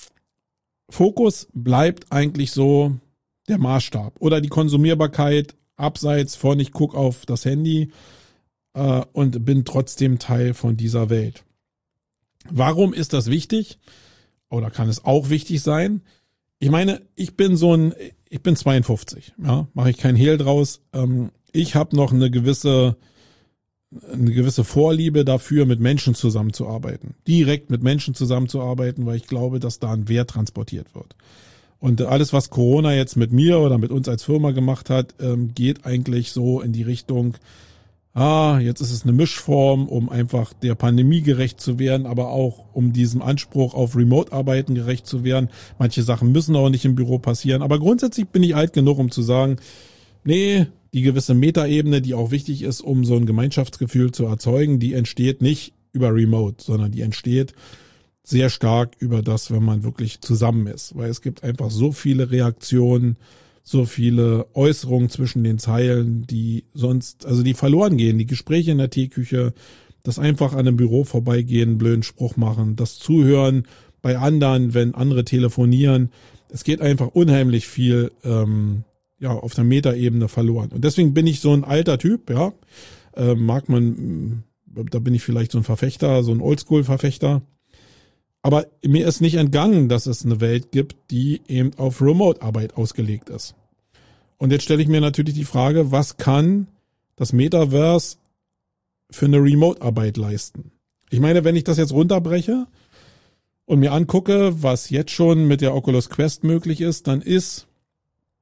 Fokus bleibt eigentlich so der Maßstab oder die Konsumierbarkeit abseits von ich gucke auf das Handy äh, und bin trotzdem Teil von dieser Welt. Warum ist das wichtig? Oder kann es auch wichtig sein? Ich meine, ich bin so ein, ich bin zweiundfünfzig, ja, mache ich kein Hehl draus. Ähm, ich habe noch eine gewisse, eine gewisse Vorliebe dafür, mit Menschen zusammenzuarbeiten, direkt mit Menschen zusammenzuarbeiten, weil ich glaube, dass da ein Wert transportiert wird. Und alles, was Corona jetzt mit mir oder mit uns als Firma gemacht hat, ähm, geht eigentlich so in die Richtung, ah, jetzt ist es eine Mischform, um einfach der Pandemie gerecht zu werden, aber auch um diesem Anspruch auf Remote-Arbeiten gerecht zu werden. Manche Sachen müssen auch nicht im Büro passieren, aber grundsätzlich bin ich alt genug, um zu sagen, nee, die gewisse Metaebene, die auch wichtig ist, um so ein Gemeinschaftsgefühl zu erzeugen, die entsteht nicht über Remote, sondern die entsteht sehr stark über das, wenn man wirklich zusammen ist, weil es gibt einfach so viele Reaktionen, so viele Äußerungen zwischen den Zeilen, die sonst, also die verloren gehen, die Gespräche in der Teeküche, das einfach an einem Büro vorbeigehen, einen blöden Spruch machen, das Zuhören bei anderen, wenn andere telefonieren. Es geht einfach unheimlich viel ähm, ja auf der Metaebene verloren. Und deswegen bin ich so ein alter Typ, ja, äh, mag man, da bin ich vielleicht so ein Verfechter, so ein Oldschool-Verfechter. Aber mir ist nicht entgangen, dass es eine Welt gibt, die eben auf Remote-Arbeit ausgelegt ist. Und jetzt stelle ich mir natürlich die Frage, was kann das Metaverse für eine Remote-Arbeit leisten? Ich meine, wenn ich das jetzt runterbreche und mir angucke, was jetzt schon mit der Oculus Quest möglich ist, dann ist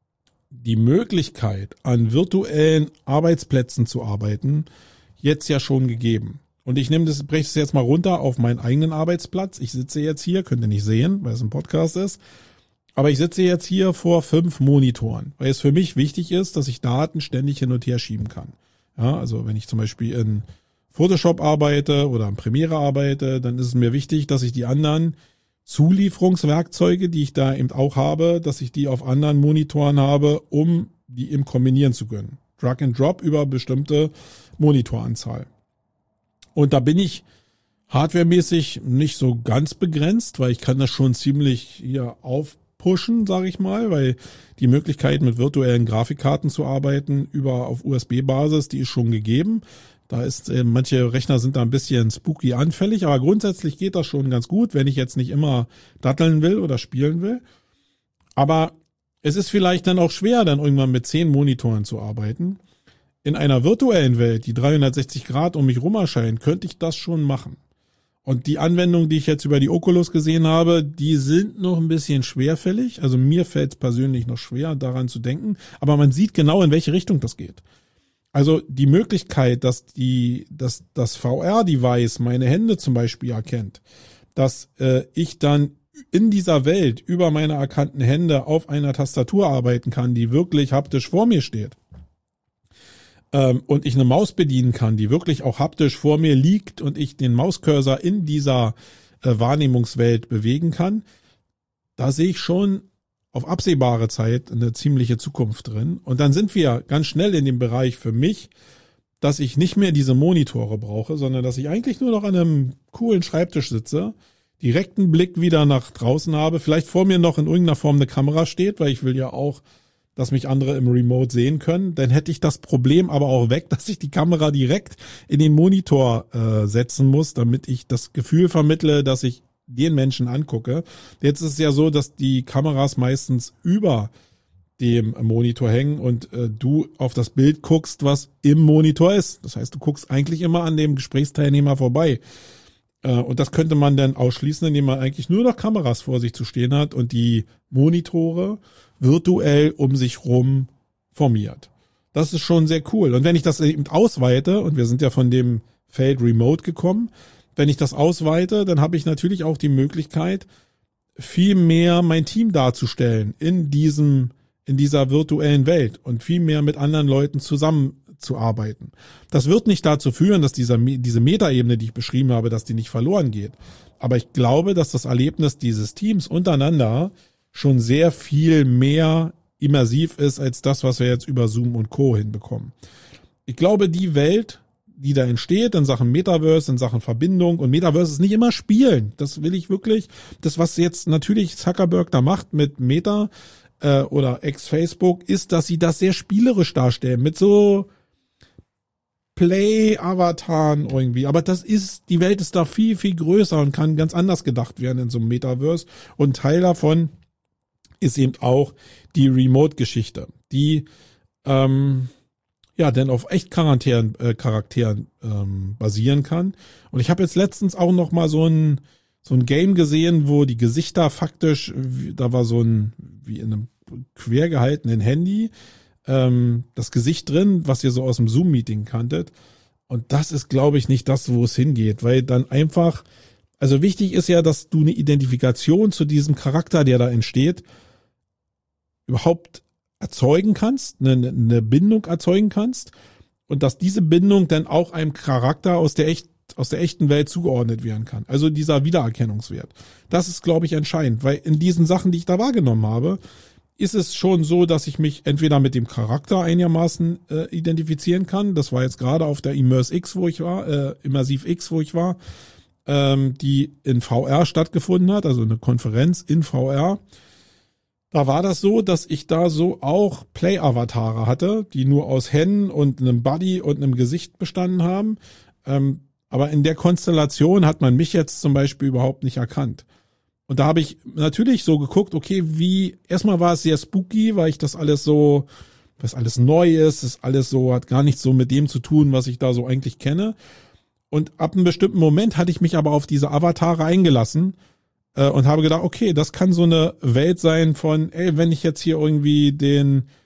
die Möglichkeit, an virtuellen Arbeitsplätzen zu arbeiten, jetzt ja schon gegeben. Und ich nehme das, breche es jetzt mal runter auf meinen eigenen Arbeitsplatz. Ich sitze jetzt hier, könnt ihr nicht sehen, weil es ein Podcast ist. Aber ich sitze jetzt hier vor fünf Monitoren, weil es für mich wichtig ist, dass ich Daten ständig hin und her schieben kann. Ja, also wenn ich zum Beispiel in Photoshop arbeite oder in Premiere arbeite, dann ist es mir wichtig, dass ich die anderen Zulieferungswerkzeuge, die ich da eben auch habe, dass ich die auf anderen Monitoren habe, um die eben kombinieren zu können. Drag and Drop über bestimmte Monitoranzahl. Und da bin ich hardwaremäßig nicht so ganz begrenzt, weil ich kann das schon ziemlich hier aufpushen, sage ich mal, weil die Möglichkeit mit virtuellen Grafikkarten zu arbeiten über auf U S B-Basis, die ist schon gegeben. Da ist, äh, manche Rechner sind da ein bisschen spooky anfällig, aber grundsätzlich geht das schon ganz gut, wenn ich jetzt nicht immer datteln will oder spielen will. Aber es ist vielleicht dann auch schwer, dann irgendwann mit zehn Monitoren zu arbeiten. In einer virtuellen Welt, die dreihundertsechzig Grad um mich rum erscheint, könnte ich das schon machen. Und die Anwendungen, die ich jetzt über die Oculus gesehen habe, die sind noch ein bisschen schwerfällig. Also mir fällt es persönlich noch schwer, daran zu denken. Aber man sieht genau, in welche Richtung das geht. Also die Möglichkeit, dass die, dass das V R-Device meine Hände zum Beispiel erkennt, dass äh, ich dann in dieser Welt über meine erkannten Hände auf einer Tastatur arbeiten kann, die wirklich haptisch vor mir steht. Ähm, und ich eine Maus bedienen kann, die wirklich auch haptisch vor mir liegt und ich den Mauscursor in dieser äh, Wahrnehmungswelt bewegen kann. Da sehe ich schon auf absehbare Zeit eine ziemliche Zukunft drin. Und dann sind wir ganz schnell in dem Bereich für mich, dass ich nicht mehr diese Monitore brauche, sondern dass ich eigentlich nur noch an einem coolen Schreibtisch sitze, direkten Blick wieder nach draußen habe, vielleicht vor mir noch in irgendeiner Form eine Kamera steht, weil ich will ja auch, dass mich andere im Remote sehen können. Dann hätte ich das Problem aber auch weg, dass ich die Kamera direkt in den Monitor äh, setzen muss, damit ich das Gefühl vermittle, dass ich den Menschen angucke. Jetzt ist es ja so, dass die Kameras meistens über dem Monitor hängen und äh, du auf das Bild guckst, was im Monitor ist. Das heißt, du guckst eigentlich immer an dem Gesprächsteilnehmer vorbei. Äh, und das könnte man dann ausschließen, indem man eigentlich nur noch Kameras vor sich zu stehen hat und die Monitore virtuell um sich rum formiert. Das ist schon sehr cool. Und wenn ich das eben ausweite, und wir sind ja von dem Feld Remote gekommen, wenn ich das ausweite, dann habe ich natürlich auch die Möglichkeit, viel mehr mein Team darzustellen in diesem, in dieser virtuellen Welt und viel mehr mit anderen Leuten zusammenzuarbeiten. Das wird nicht dazu führen, dass dieser, diese Metaebene, die ich beschrieben habe, dass die nicht verloren geht. Aber ich glaube, dass das Erlebnis dieses Teams untereinander schon sehr viel mehr immersiv ist als das, was wir jetzt über Zoom und Co. hinbekommen. Ich glaube, die Welt, die da entsteht in Sachen Metaverse, in Sachen Verbindung, und Metaverse ist nicht immer Spielen. Das will ich wirklich, das, was jetzt natürlich Zuckerberg da macht mit Meta äh, oder ex-Facebook, ist, dass sie das sehr spielerisch darstellen, mit so Play-Avataren irgendwie. Aber das ist, die Welt ist da viel, viel größer und kann ganz anders gedacht werden in so einem Metaverse. Und Teil davon ist eben auch die Remote-Geschichte, die ähm, ja denn auf echt Charakteren, äh, Charakteren ähm, basieren kann. Und ich habe jetzt letztens auch noch mal so ein so ein Game gesehen, wo die Gesichter faktisch, da war so ein wie in einem quer gehaltenen Handy ähm, das Gesicht drin, was ihr so aus dem Zoom-Meeting kanntet. Und das ist, glaube ich, nicht das, wo es hingeht, weil dann einfach, also wichtig ist ja, dass du eine Identifikation zu diesem Charakter, der da entsteht, überhaupt erzeugen kannst, eine, eine Bindung erzeugen kannst und dass diese Bindung dann auch einem Charakter aus der echt, aus der echten Welt zugeordnet werden kann. Also dieser Wiedererkennungswert. Das ist, glaube ich, entscheidend, weil in diesen Sachen, die ich da wahrgenommen habe, ist es schon so, dass ich mich entweder mit dem Charakter einigermaßen äh, identifizieren kann. Das war jetzt gerade auf der Immerse X, wo ich war, äh, Immersive X, wo ich war, ähm, die in V R stattgefunden hat, also eine Konferenz in V R. Da war das so, dass ich da so auch Play-Avatare hatte, die nur aus Händen und einem Body und einem Gesicht bestanden haben. Ähm, aber in der Konstellation hat man mich jetzt zum Beispiel überhaupt nicht erkannt. Und da habe ich natürlich so geguckt, okay, wie, erstmal war es sehr spooky, weil ich das alles so, was alles neu ist, ist alles so, hat gar nichts so mit dem zu tun, was ich da so eigentlich kenne. Und ab einem bestimmten Moment hatte ich mich aber auf diese Avatare eingelassen äh, und habe gedacht, okay, das kann so eine Welt sein von, ey, wenn ich jetzt hier irgendwie den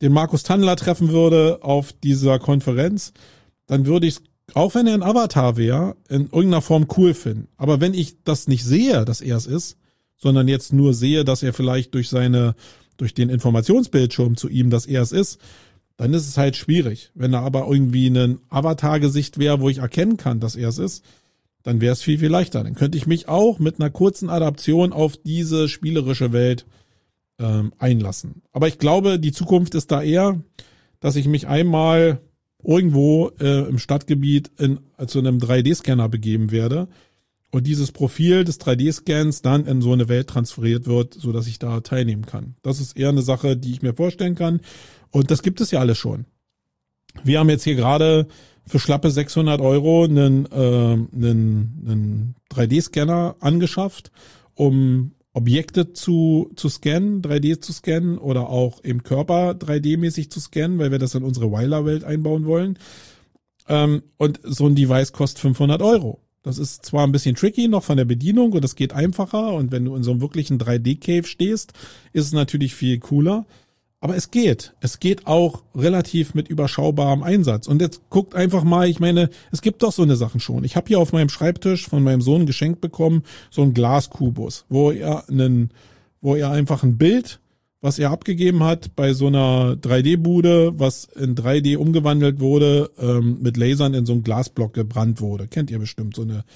den Markus Tandler treffen würde auf dieser Konferenz, dann würde ich es, auch wenn er ein Avatar wäre, in irgendeiner Form cool finden. Aber wenn ich das nicht sehe, dass er es ist, sondern jetzt nur sehe, dass er vielleicht durch seine, durch den Informationsbildschirm zu ihm, dass er es ist, dann ist es halt schwierig. Wenn da aber irgendwie ein Avatar-Gesicht wäre, wo ich erkennen kann, dass er es ist, dann wäre es viel, viel leichter. Dann könnte ich mich auch mit einer kurzen Adaption auf diese spielerische Welt ähm, einlassen. Aber ich glaube, die Zukunft ist da eher, dass ich mich einmal irgendwo äh, im Stadtgebiet in, zu einem drei D-Scanner begeben werde und dieses Profil des drei D-Scans dann in so eine Welt transferiert wird, so dass ich da teilnehmen kann. Das ist eher eine Sache, die ich mir vorstellen kann. Und das gibt es ja alles schon. Wir haben jetzt hier gerade für schlappe sechshundert Euro einen, äh, einen, einen drei D-Scanner angeschafft, um Objekte zu, zu scannen, drei D zu scannen oder auch im Körper drei D-mäßig zu scannen, weil wir das in unsere Weiler-Welt einbauen wollen. Ähm, und so ein Device kostet fünfhundert Euro. Das ist zwar ein bisschen tricky noch von der Bedienung und das geht einfacher und wenn du in so einem wirklichen drei D-Cave stehst, ist es natürlich viel cooler. Aber es geht. Es geht auch relativ mit überschaubarem Einsatz. Und jetzt guckt einfach mal, ich meine, es gibt doch so eine Sachen schon. Ich habe hier auf meinem Schreibtisch von meinem Sohn geschenkt bekommen, so einen Glaskubus, wo er einen, wo er einfach ein Bild, was er abgegeben hat bei so einer drei D-Bude, was in drei D umgewandelt wurde, ähm, mit Lasern in so einen Glasblock gebrannt wurde. Kennt ihr bestimmt so eine,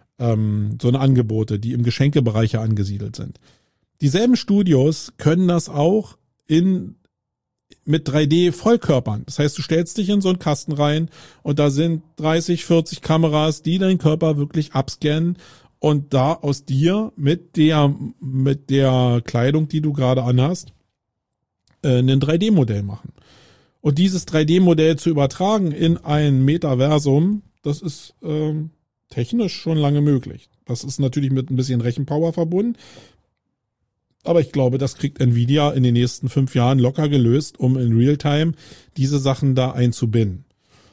ähm, so eine Angebote, die im Geschenkebereich ja angesiedelt sind. Dieselben Studios können das auch in mit drei D-Vollkörpern. Das heißt, du stellst dich in so einen Kasten rein und da sind dreißig, vierzig Kameras, die deinen Körper wirklich abscannen und da aus dir mit der mit der Kleidung, die du gerade anhast, äh, ein drei D-Modell machen. Und dieses drei D-Modell zu übertragen in ein Metaversum, das ist ähm, technisch schon lange möglich. Das ist natürlich mit ein bisschen Rechenpower verbunden. Aber ich glaube, das kriegt Nvidia in den nächsten fünf Jahren locker gelöst, um in Realtime diese Sachen da einzubinden.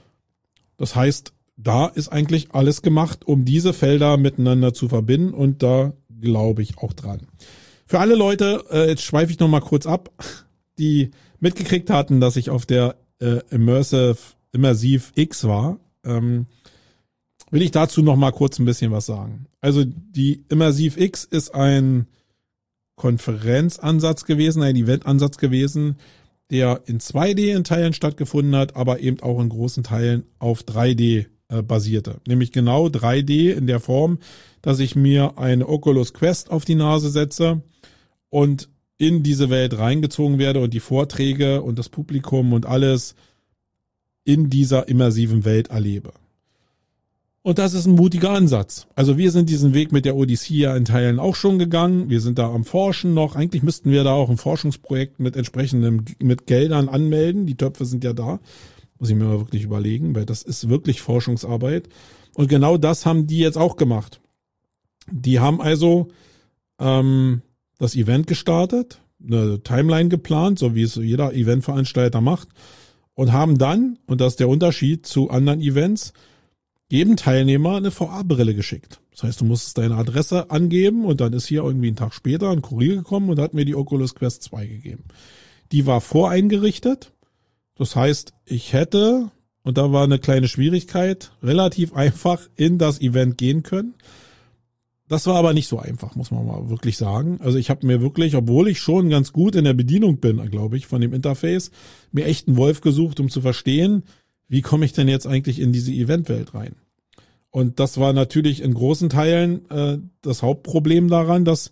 Das heißt, da ist eigentlich alles gemacht, um diese Felder miteinander zu verbinden und da glaube ich auch dran. Für alle Leute, äh, jetzt schweife ich nochmal kurz ab, die mitgekriegt hatten, dass ich auf der äh, Immersive, Immersive X war, ähm, will ich dazu nochmal kurz ein bisschen was sagen. Also die Immersive X ist ein Konferenzansatz gewesen, ein Eventansatz gewesen, der in zwei D in Teilen stattgefunden hat, aber eben auch in großen Teilen auf drei D äh, basierte. Nämlich genau drei D in der Form, dass ich mir eine Oculus Quest auf die Nase setze und in diese Welt reingezogen werde und die Vorträge und das Publikum und alles in dieser immersiven Welt erlebe. Und das ist ein mutiger Ansatz. Also wir sind diesen Weg mit der Odyssee ja in Teilen auch schon gegangen. Wir sind da am Forschen noch. Eigentlich müssten wir da auch ein Forschungsprojekt mit entsprechendem, mit Geldern anmelden. Die Töpfe sind ja da. Muss ich mir mal wirklich überlegen, weil das ist wirklich Forschungsarbeit. Und genau das haben die jetzt auch gemacht. Die haben also ähm, das Event gestartet, eine Timeline geplant, so wie es jeder Eventveranstalter macht. Und haben dann, und das ist der Unterschied zu anderen Events, jedem Teilnehmer eine V R-Brille geschickt. Das heißt, du musstest deine Adresse angeben und dann ist hier irgendwie einen Tag später ein Kurier gekommen und hat mir die Oculus Quest zwei gegeben. Die war voreingerichtet. Das heißt, ich hätte, und da war eine kleine Schwierigkeit, relativ einfach in das Event gehen können. Das war aber nicht so einfach, muss man mal wirklich sagen. Also ich habe mir wirklich, obwohl ich schon ganz gut in der Bedienung bin, glaube ich, von dem Interface, mir echt einen Wolf gesucht, um zu verstehen, wie komme ich denn jetzt eigentlich in diese Eventwelt rein? Und das war natürlich in großen Teilen äh, das Hauptproblem daran, dass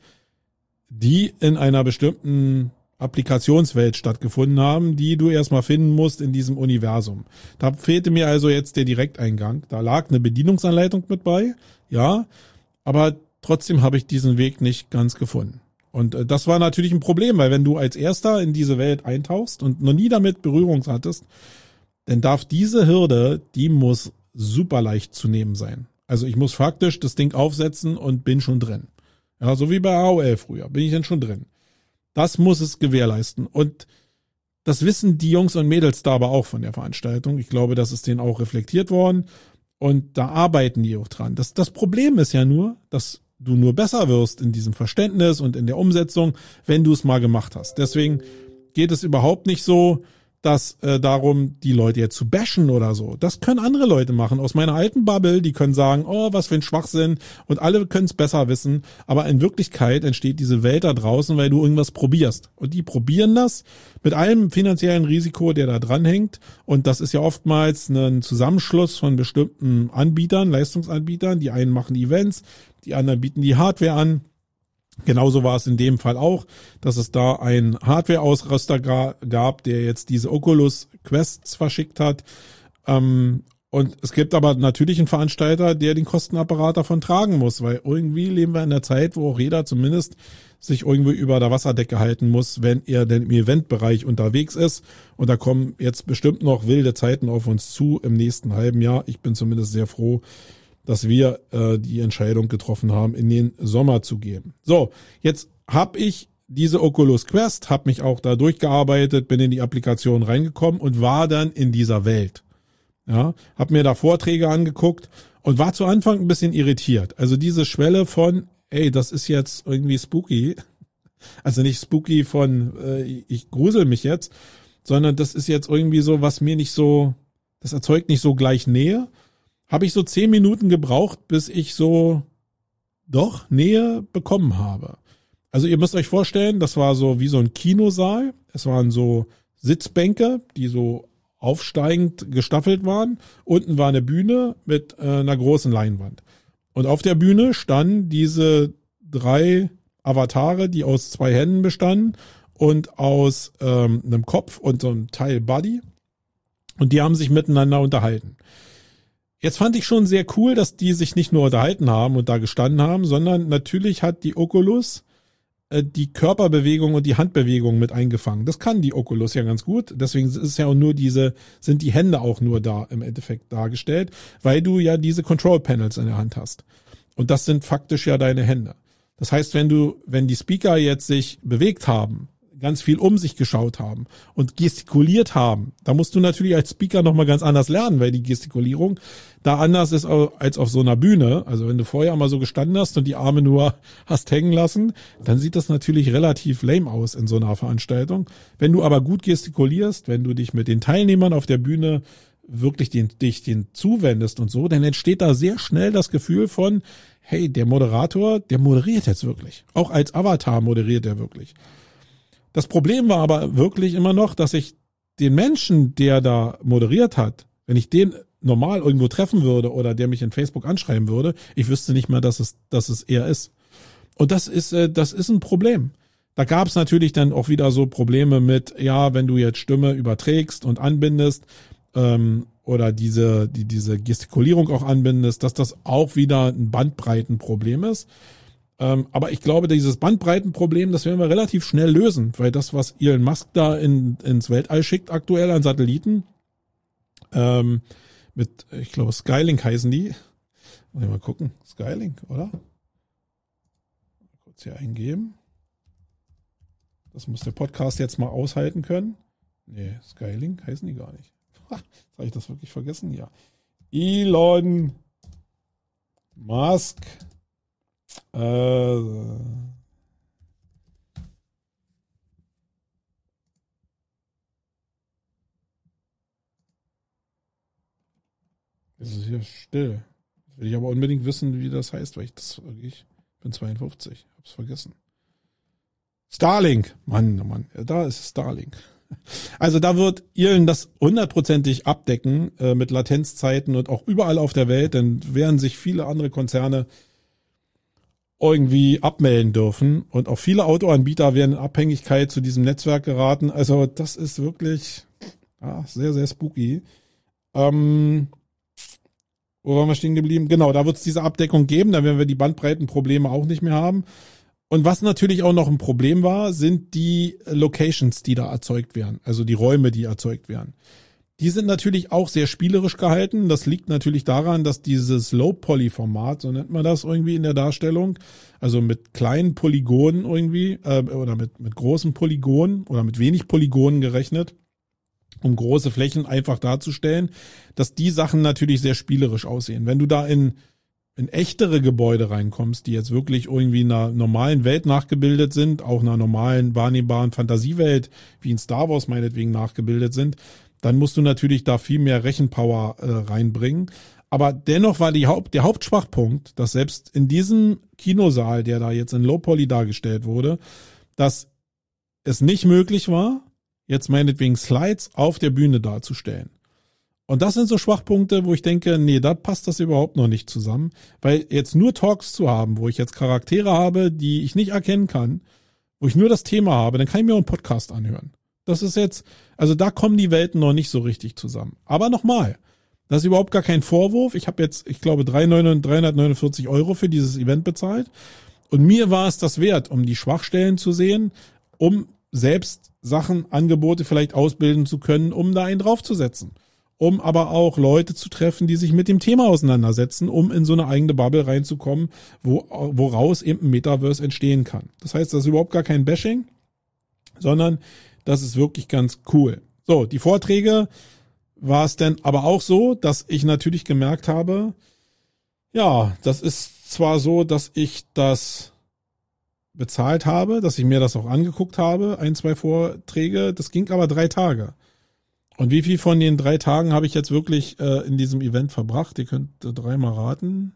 die in einer bestimmten Applikationswelt stattgefunden haben, die du erstmal finden musst in diesem Universum. Da fehlte mir also jetzt der Direkteingang. Da lag eine Bedienungsanleitung mit bei, ja, aber trotzdem habe ich diesen Weg nicht ganz gefunden. Und äh, das war natürlich ein Problem, weil wenn du als Erster in diese Welt eintauchst und noch nie damit Berührung hattest, dann darf diese Hürde, die muss super leicht zu nehmen sein. Also ich muss faktisch das Ding aufsetzen und bin schon drin. Ja, so wie bei A O L früher, bin ich dann schon drin. Das muss es gewährleisten. Und das wissen die Jungs und Mädels da aber auch von der Veranstaltung. Ich glaube, das ist denen auch reflektiert worden. Und da arbeiten die auch dran. Das, das Problem ist ja nur, dass du nur besser wirst in diesem Verständnis und in der Umsetzung, wenn du es mal gemacht hast. Deswegen geht es überhaupt nicht so, das äh, darum, die Leute jetzt zu bashen oder so. Das können andere Leute machen. Aus meiner alten Bubble, die können sagen, oh, was für ein Schwachsinn und alle können es besser wissen. Aber in Wirklichkeit entsteht diese Welt da draußen, weil du irgendwas probierst. Und die probieren das mit allem finanziellen Risiko, der da dranhängt. Und das ist ja oftmals ein Zusammenschluss von bestimmten Anbietern, Leistungsanbietern. Die einen machen Events, die anderen bieten die Hardware an. Genauso war es in dem Fall auch, dass es da einen Hardware-Ausrüster gab, der jetzt diese Oculus Quests verschickt hat. Und es gibt aber natürlich einen Veranstalter, der den Kostenapparat davon tragen muss, weil irgendwie leben wir in der Zeit, wo auch jeder zumindest sich irgendwie über der Wasserdecke halten muss, wenn er denn im Eventbereich unterwegs ist. Und da kommen jetzt bestimmt noch wilde Zeiten auf uns zu im nächsten halben Jahr. Ich bin zumindest sehr froh, dass wir äh, die Entscheidung getroffen haben, in den Sommer zu gehen. So, jetzt habe ich diese Oculus Quest, habe mich auch da durchgearbeitet, bin in die Applikation reingekommen und war dann in dieser Welt. Ja, habe mir da Vorträge angeguckt und war zu Anfang ein bisschen irritiert. Also diese Schwelle von, ey, das ist jetzt irgendwie spooky. Also nicht spooky von, äh, ich grusel mich jetzt, sondern das ist jetzt irgendwie so, was mir nicht so, das erzeugt nicht so gleich Nähe. Habe ich so zehn Minuten gebraucht, bis ich so doch Nähe bekommen habe. Also ihr müsst euch vorstellen, das war so wie so ein Kinosaal. Es waren so Sitzbänke, die so aufsteigend gestaffelt waren. Unten war eine Bühne mit äh, einer großen Leinwand. Und auf der Bühne standen diese drei Avatare, die aus zwei Händen bestanden und aus ähm, einem Kopf und so einem Teil Body. Und die haben sich miteinander unterhalten. Jetzt fand ich schon sehr cool, dass die sich nicht nur unterhalten haben und da gestanden haben, sondern natürlich hat die Oculus äh, die Körperbewegung und die Handbewegung mit eingefangen. Das kann die Oculus ja ganz gut. Deswegen ist es ja auch nur diese, sind die Hände auch nur da im Endeffekt dargestellt, weil du ja diese Control Panels in der Hand hast. Und das sind faktisch ja deine Hände. Das heißt, wenn du, wenn die Speaker jetzt sich bewegt haben, ganz viel um sich geschaut haben und gestikuliert haben, da musst du natürlich als Speaker nochmal ganz anders lernen, weil die Gestikulierung da anders ist als auf so einer Bühne. Also wenn du vorher mal so gestanden hast und die Arme nur hast hängen lassen, dann sieht das natürlich relativ lame aus in so einer Veranstaltung. Wenn du aber gut gestikulierst, wenn du dich mit den Teilnehmern auf der Bühne wirklich den, dich den zuwendest und so, dann entsteht da sehr schnell das Gefühl von, hey, der Moderator, der moderiert jetzt wirklich. Auch als Avatar moderiert er wirklich. Das Problem war aber wirklich immer noch, dass ich den Menschen, der da moderiert hat, wenn ich den normal irgendwo treffen würde oder der mich in Facebook anschreiben würde, ich wüsste nicht mehr, dass es, dass es er ist. Und das ist, das ist ein Problem. Da gab es natürlich dann auch wieder so Probleme mit, ja, wenn du jetzt Stimme überträgst und anbindest ähm, oder diese, die, diese Gestikulierung auch anbindest, dass das auch wieder ein Bandbreitenproblem ist. Ähm, aber ich glaube, dieses Bandbreitenproblem, das werden wir relativ schnell lösen, weil das, was Elon Musk da in, ins Weltall schickt aktuell an Satelliten, ähm, mit, ich glaube, Skylink heißen die. Mal gucken, Skylink, oder? Kurz hier eingeben. Das muss der Podcast jetzt mal aushalten können. Nee, Skylink heißen die gar nicht. Habe ich das wirklich vergessen? Ja. Elon Musk. Äh, es ist hier still. Will ich aber unbedingt wissen, wie das heißt, weil ich das wirklich, ich bin zweiundfünfzig, hab's vergessen. Starlink, Mann, oh Mann, ja, da ist Starlink. Also da wird Elon das hundertprozentig abdecken äh, mit Latenzzeiten und auch überall auf der Welt, denn werden sich viele andere Konzerne irgendwie abmelden dürfen und auch viele Autoanbieter werden in Abhängigkeit zu diesem Netzwerk geraten. Also das ist wirklich ja, sehr, sehr spooky. Ähm, wo waren wir stehen geblieben? Genau, da wird es diese Abdeckung geben, da werden wir die Bandbreitenprobleme auch nicht mehr haben. Und was natürlich auch noch ein Problem war, sind die Locations, die da erzeugt werden, also die Räume, die erzeugt werden. Die sind natürlich auch sehr spielerisch gehalten. Das liegt natürlich daran, dass dieses Low-Poly-Format, so nennt man das irgendwie in der Darstellung, also mit kleinen Polygonen irgendwie äh, oder mit, mit großen Polygonen oder mit wenig Polygonen gerechnet, um große Flächen einfach darzustellen, dass die Sachen natürlich sehr spielerisch aussehen. Wenn du da in in echtere Gebäude reinkommst, die jetzt wirklich irgendwie einer normalen Welt nachgebildet sind, auch einer normalen, wahrnehmbaren Fantasiewelt, wie in Star Wars meinetwegen nachgebildet sind, dann musst du natürlich da viel mehr Rechenpower äh, reinbringen. Aber dennoch war die Haupt, der Hauptschwachpunkt, dass selbst in diesem Kinosaal, der da jetzt in Low Poly dargestellt wurde, dass es nicht möglich war, jetzt meinetwegen Slides auf der Bühne darzustellen. Und das sind so Schwachpunkte, wo ich denke, nee, da passt das überhaupt noch nicht zusammen. Weil jetzt nur Talks zu haben, wo ich jetzt Charaktere habe, die ich nicht erkennen kann, wo ich nur das Thema habe, dann kann ich mir auch einen Podcast anhören. Das ist jetzt, also da kommen die Welten noch nicht so richtig zusammen. Aber nochmal, das ist überhaupt gar kein Vorwurf. Ich habe jetzt, ich glaube, dreihundertneunundvierzig Euro für dieses Event bezahlt. Und mir war es das wert, um die Schwachstellen zu sehen, um selbst Sachen, Angebote vielleicht ausbilden zu können, um da einen draufzusetzen. Um aber auch Leute zu treffen, die sich mit dem Thema auseinandersetzen, um in so eine eigene Bubble reinzukommen, wo, woraus eben ein Metaverse entstehen kann. Das heißt, das ist überhaupt gar kein Bashing, sondern das ist wirklich ganz cool. So, die Vorträge war es denn aber auch so, dass ich natürlich gemerkt habe, ja, das ist zwar so, dass ich das bezahlt habe, dass ich mir das auch angeguckt habe, ein, zwei Vorträge, das ging aber drei Tage. Und wie viel von den drei Tagen habe ich jetzt wirklich äh, in diesem Event verbracht? Ihr könnt äh, dreimal raten.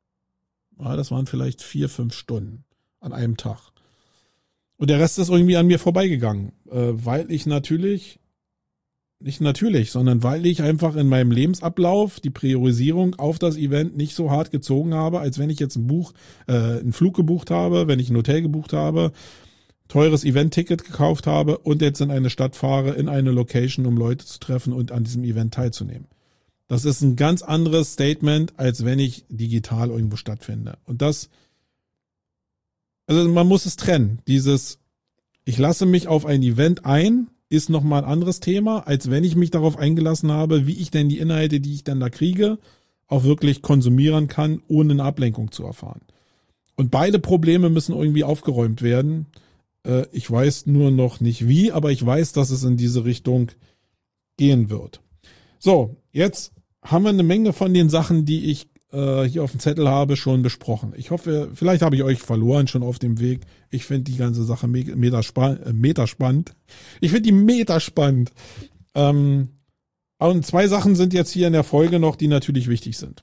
Ah, das waren vielleicht vier, fünf Stunden an einem Tag. Und der Rest ist irgendwie an mir vorbeigegangen, äh, weil ich natürlich, nicht natürlich, sondern weil ich einfach in meinem Lebensablauf die Priorisierung auf das Event nicht so hart gezogen habe, als wenn ich jetzt ein Buch, äh, einen Flug gebucht habe, wenn ich ein Hotel gebucht habe, teures Event-Ticket gekauft habe und jetzt in eine Stadt fahre, in eine Location, um Leute zu treffen und an diesem Event teilzunehmen. Das ist ein ganz anderes Statement, als wenn ich digital irgendwo stattfinde. Und das, also man muss es trennen. Dieses, ich lasse mich auf ein Event ein, ist nochmal ein anderes Thema, als wenn ich mich darauf eingelassen habe, wie ich denn die Inhalte, die ich dann da kriege, auch wirklich konsumieren kann, ohne eine Ablenkung zu erfahren. Und beide Probleme müssen irgendwie aufgeräumt werden. Ich weiß nur noch nicht wie, aber ich weiß, dass es in diese Richtung gehen wird. So, jetzt haben wir eine Menge von den Sachen, die ich äh, hier auf dem Zettel habe, schon besprochen. Ich hoffe, vielleicht habe ich euch verloren schon auf dem Weg. Ich finde die ganze Sache mega, mega, spann, äh, mega spannend. Ich finde die mega spannend. Ähm, und zwei Sachen sind jetzt hier in der Folge noch, die natürlich wichtig sind.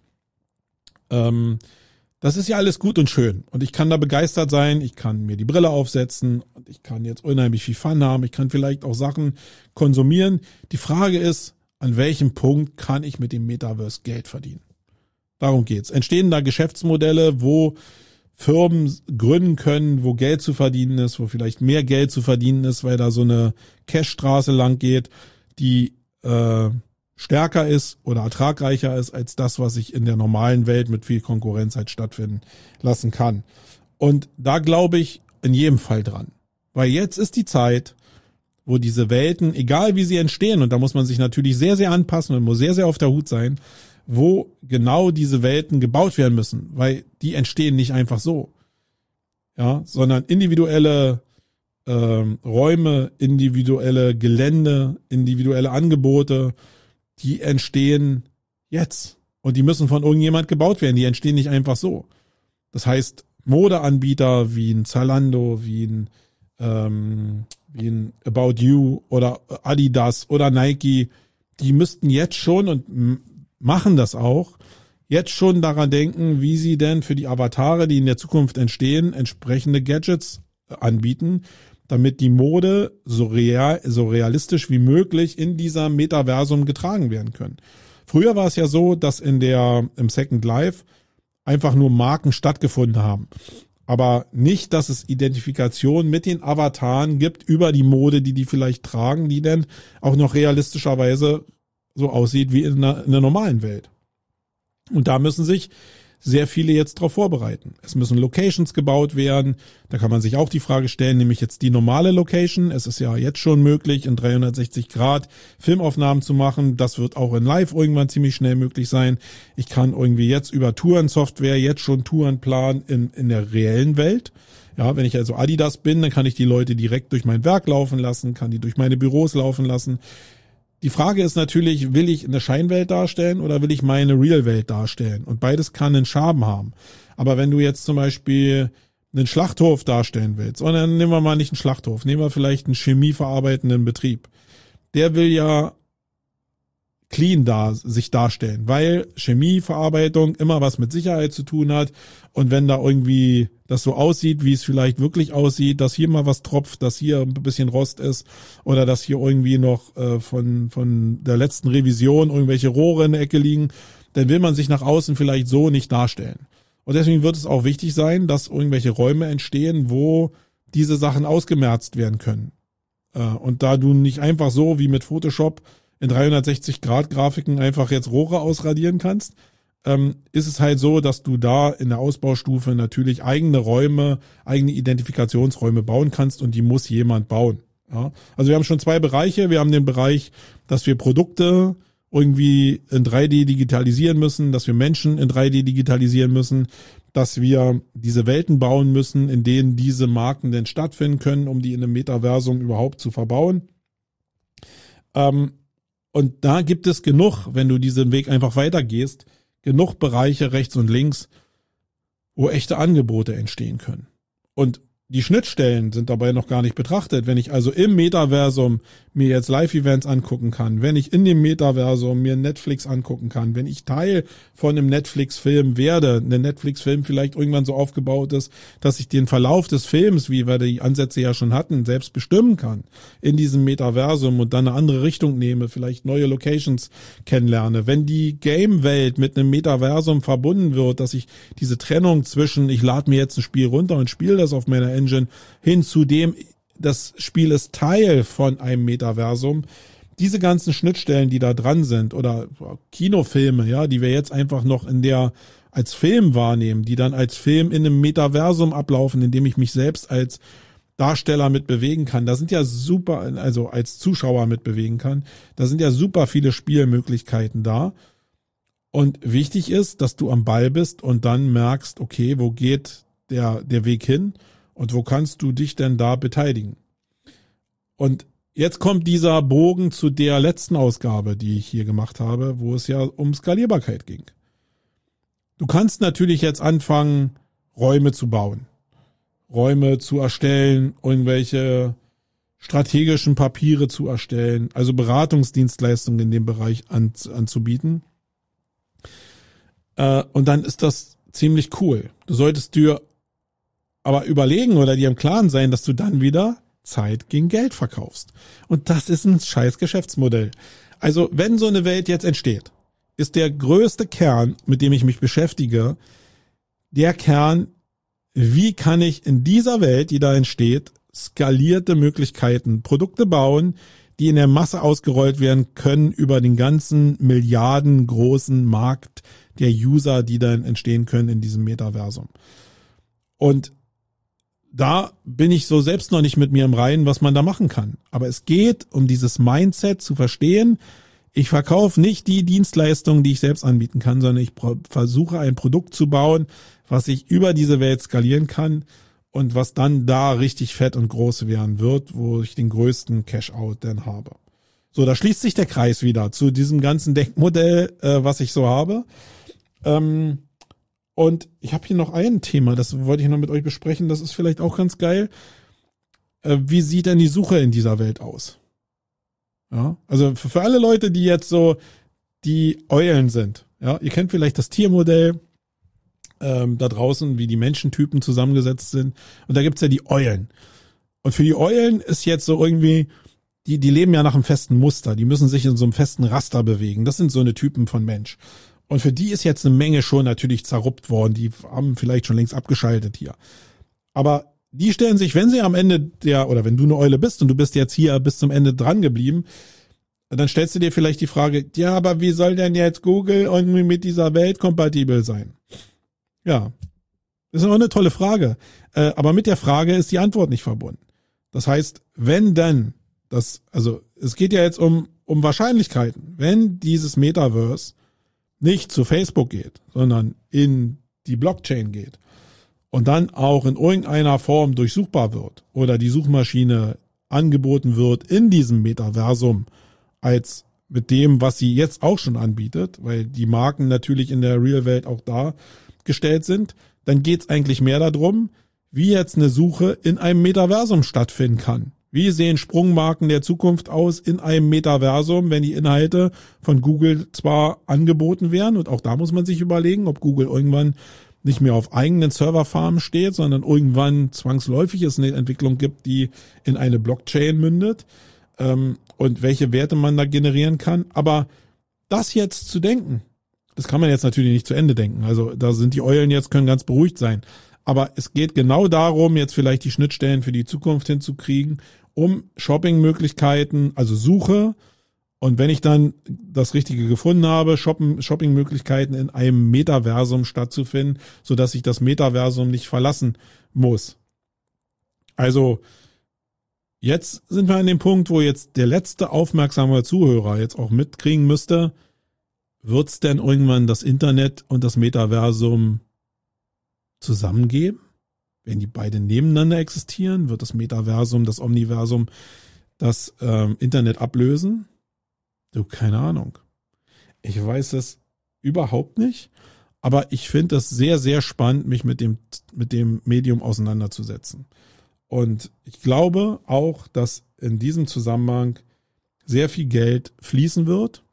Ähm, Das ist ja alles gut und schön und ich kann da begeistert sein, ich kann mir die Brille aufsetzen und ich kann jetzt unheimlich viel Fun haben, ich kann vielleicht auch Sachen konsumieren. Die Frage ist, an welchem Punkt kann ich mit dem Metaverse Geld verdienen? Darum geht's. Entstehen da Geschäftsmodelle, wo Firmen gründen können, wo Geld zu verdienen ist, wo vielleicht mehr Geld zu verdienen ist, weil da so eine Cashstraße lang geht, die äh, stärker ist oder ertragreicher ist als das, was sich in der normalen Welt mit viel Konkurrenz halt stattfinden lassen kann. Und da glaube ich in jedem Fall dran. Weil jetzt ist die Zeit, wo diese Welten, egal wie sie entstehen, und da muss man sich natürlich sehr, sehr anpassen und muss sehr, sehr auf der Hut sein, wo genau diese Welten gebaut werden müssen, weil die entstehen nicht einfach so. Ja, sondern individuelle ähm, Räume, individuelle Gelände, individuelle Angebote, die entstehen jetzt und die müssen von irgendjemand gebaut werden. Die entstehen nicht einfach so. Das heißt, Modeanbieter wie ein Zalando, wie ein, ähm, wie ein About You oder Adidas oder Nike, die müssten jetzt schon und m- machen das auch, jetzt schon daran denken, wie sie denn für die Avatare, die in der Zukunft entstehen, entsprechende Gadgets anbieten, damit die Mode so real, so realistisch wie möglich in dieser Metaversum getragen werden können. Früher war es ja so, dass in der, im Second Life einfach nur Marken stattgefunden haben. Aber nicht, dass es Identifikation mit den Avataren gibt über die Mode, die die vielleicht tragen, die dann auch noch realistischerweise so aussieht wie in einer, in einer normalen Welt. Und da müssen sich sehr viele jetzt darauf vorbereiten. Es müssen Locations gebaut werden. Da kann man sich auch die Frage stellen, nämlich jetzt die normale Location. Es ist ja jetzt schon möglich, in dreihundertsechzig Grad Filmaufnahmen zu machen. Das wird auch in Live irgendwann ziemlich schnell möglich sein. Ich kann irgendwie jetzt über Tourensoftware jetzt schon Touren planen in, in der reellen Welt. Ja, wenn ich also Adidas bin, dann kann ich die Leute direkt durch mein Werk laufen lassen, kann die durch meine Büros laufen lassen. Die Frage ist natürlich, will ich eine Scheinwelt darstellen oder will ich meine Real-Welt darstellen? Und beides kann einen Charme haben. Aber wenn du jetzt zum Beispiel einen Schlachthof darstellen willst, und dann nehmen wir mal nicht einen Schlachthof, nehmen wir vielleicht einen chemieverarbeitenden Betrieb. Der will ja clean da sich darstellen, weil Chemieverarbeitung immer was mit Sicherheit zu tun hat. Und wenn da irgendwie das so aussieht, wie es vielleicht wirklich aussieht, dass hier mal was tropft, dass hier ein bisschen Rost ist oder dass hier irgendwie noch äh, von von der letzten Revision irgendwelche Rohre in der Ecke liegen, dann will man sich nach außen vielleicht so nicht darstellen. Und deswegen wird es auch wichtig sein, dass irgendwelche Räume entstehen, wo diese Sachen ausgemerzt werden können. Äh, und da du nicht einfach so wie mit Photoshop in dreihundertsechzig Grad Grafiken einfach jetzt Rohre ausradieren kannst, ähm, ist es halt so, dass du da in der Ausbaustufe natürlich eigene Räume, eigene Identifikationsräume bauen kannst und die muss jemand bauen. Ja? Also wir haben schon zwei Bereiche. Wir haben den Bereich, dass wir Produkte irgendwie in drei D digitalisieren müssen, dass wir Menschen in drei D digitalisieren müssen, dass wir diese Welten bauen müssen, in denen diese Marken denn stattfinden können, um die in einem Metaversum überhaupt zu verbauen. Ähm, Und da gibt es genug, wenn du diesen Weg einfach weitergehst, genug Bereiche rechts und links, wo echte Angebote entstehen können. Und die Schnittstellen sind dabei noch gar nicht betrachtet. Wenn ich also im Metaversum mir jetzt Live-Events angucken kann, wenn ich in dem Metaversum mir Netflix angucken kann, wenn ich Teil von einem Netflix-Film werde, ein Netflix-Film vielleicht irgendwann so aufgebaut ist, dass ich den Verlauf des Films, wie wir die Ansätze ja schon hatten, selbst bestimmen kann in diesem Metaversum und dann eine andere Richtung nehme, vielleicht neue Locations kennenlerne. Wenn die Game-Welt mit einem Metaversum verbunden wird, dass ich diese Trennung zwischen, ich lade mir jetzt ein Spiel runter und spiele das auf meiner Engine, hin zu dem, das Spiel ist Teil von einem Metaversum. Diese ganzen Schnittstellen, die da dran sind, oder Kinofilme, ja, die wir jetzt einfach noch in der als Film wahrnehmen, die dann als Film in einem Metaversum ablaufen, in dem ich mich selbst als Darsteller mit bewegen kann. Da sind ja super, also als Zuschauer mit bewegen kann. Da sind ja super viele Spielmöglichkeiten da. Und wichtig ist, dass du am Ball bist und dann merkst, okay, wo geht der der Weg hin? Und wo kannst du dich denn da beteiligen? Und jetzt kommt dieser Bogen zu der letzten Ausgabe, die ich hier gemacht habe, wo es ja um Skalierbarkeit ging. Du kannst natürlich jetzt anfangen, Räume zu bauen, Räume zu erstellen, irgendwelche strategischen Papiere zu erstellen, also Beratungsdienstleistungen in dem Bereich an, anzubieten. Äh, und dann ist das ziemlich cool. Du solltest dir aber überlegen oder dir im Klaren sein, dass du dann wieder Zeit gegen Geld verkaufst. Und das ist ein scheiß Geschäftsmodell. Also wenn so eine Welt jetzt entsteht, ist der größte Kern, mit dem ich mich beschäftige, der Kern, wie kann ich in dieser Welt, die da entsteht, skalierte Möglichkeiten, Produkte bauen, die in der Masse ausgerollt werden können über den ganzen Milliarden großen Markt der User, die dann entstehen können in diesem Metaversum. Und da bin ich so selbst noch nicht mit mir im Reinen, was man da machen kann. Aber es geht um dieses Mindset zu verstehen. Ich verkaufe nicht die Dienstleistungen, die ich selbst anbieten kann, sondern ich versuche ein Produkt zu bauen, was ich über diese Welt skalieren kann und was dann da richtig fett und groß werden wird, wo ich den größten Cash-Out dann habe. So, da schließt sich der Kreis wieder zu diesem ganzen Denkmodell, äh, was ich so habe. Ähm, Und ich habe hier noch ein Thema, das wollte ich noch mit euch besprechen, das ist vielleicht auch ganz geil. Äh, wie sieht denn die Suche in dieser Welt aus? Ja, also für, für alle Leute, die jetzt so die Eulen sind, ja, ihr kennt vielleicht das Tiermodell ähm, da draußen, wie die Menschentypen zusammengesetzt sind. Und da gibt's ja die Eulen. Und für die Eulen ist jetzt so irgendwie, die, die leben ja nach einem festen Muster, die müssen sich in so einem festen Raster bewegen. Das sind so eine Typen von Mensch. Und für die ist jetzt eine Menge schon natürlich zerruppt worden. Die haben vielleicht schon längst abgeschaltet hier. Aber die stellen sich, wenn sie am Ende der, oder wenn du eine Eule bist und du bist jetzt hier bis zum Ende dran geblieben, dann stellst du dir vielleicht die Frage, ja, aber wie soll denn jetzt Google irgendwie mit dieser Welt kompatibel sein? Ja, das ist auch eine tolle Frage. Aber mit der Frage ist die Antwort nicht verbunden. Das heißt, wenn dann, das, also es geht ja jetzt um, um Wahrscheinlichkeiten. Wenn dieses Metaverse nicht zu Facebook geht, sondern in die Blockchain geht und dann auch in irgendeiner Form durchsuchbar wird oder die Suchmaschine angeboten wird in diesem Metaversum als mit dem, was sie jetzt auch schon anbietet, weil die Marken natürlich in der Real-Welt auch dargestellt sind, dann geht's eigentlich mehr darum, wie jetzt eine Suche in einem Metaversum stattfinden kann. Wie sehen Sprungmarken der Zukunft aus in einem Metaversum, wenn die Inhalte von Google zwar angeboten werden, und auch da muss man sich überlegen, ob Google irgendwann nicht mehr auf eigenen Serverfarmen steht, sondern irgendwann zwangsläufig es eine Entwicklung gibt, die in eine Blockchain mündet, ähm, und welche Werte man da generieren kann. Aber das jetzt zu denken, das kann man jetzt natürlich nicht zu Ende denken. Also da sind die Eulen jetzt, können ganz beruhigt sein. Aber es geht genau darum, jetzt vielleicht die Schnittstellen für die Zukunft hinzukriegen, um Shoppingmöglichkeiten, also Suche, und wenn ich dann das Richtige gefunden habe, Shoppen, Shoppingmöglichkeiten in einem Metaversum stattzufinden, sodass ich das Metaversum nicht verlassen muss. Also jetzt sind wir an dem Punkt, wo jetzt der letzte aufmerksame Zuhörer jetzt auch mitkriegen müsste, wird's denn irgendwann das Internet und das Metaversum zusammengeben? Werden die beide nebeneinander existieren? Wird das Metaversum, das Omniversum, das ähm, Internet ablösen? Du, keine Ahnung. Ich weiß es überhaupt nicht, aber ich finde es sehr, sehr spannend, mich mit dem, mit dem Medium auseinanderzusetzen. Und ich glaube auch, dass in diesem Zusammenhang sehr viel Geld fließen wird,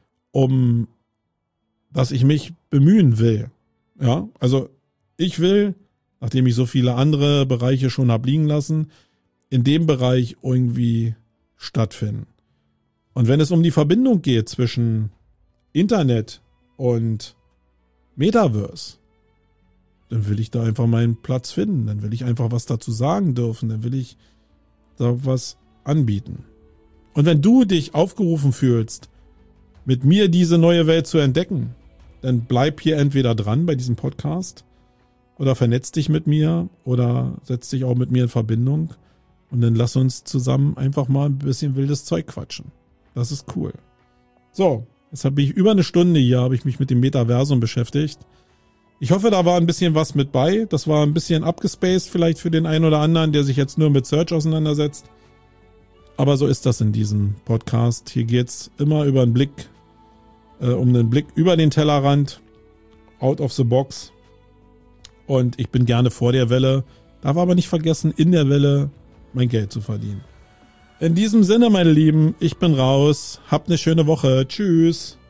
um dass ich mich bemühen will. Ja, also ich will, nachdem ich so viele andere Bereiche schon habe liegen lassen, in dem Bereich irgendwie stattfinden. Und wenn es um die Verbindung geht zwischen Internet und Metaverse, dann will ich da einfach meinen Platz finden. Dann will ich einfach was dazu sagen dürfen. Dann will ich da was anbieten. Und wenn du dich aufgerufen fühlst, mit mir diese neue Welt zu entdecken, dann bleib hier entweder dran bei diesem Podcast oder vernetz dich mit mir oder setz dich auch mit mir in Verbindung und dann lass uns zusammen einfach mal ein bisschen wildes Zeug quatschen. Das ist cool. So, jetzt habe ich über eine Stunde hier, habe ich mich mit dem Metaversum beschäftigt. Ich hoffe, da war ein bisschen was mit bei. Das war ein bisschen abgespaced vielleicht für den einen oder anderen, der sich jetzt nur mit Search auseinandersetzt. Aber so ist das in diesem Podcast. Hier geht's immer über einen Blick, äh, um einen Blick über den Tellerrand, out of the box. Und ich bin gerne vor der Welle, darf aber nicht vergessen, in der Welle mein Geld zu verdienen. In diesem Sinne, meine Lieben, ich bin raus. Habt eine schöne Woche. Tschüss.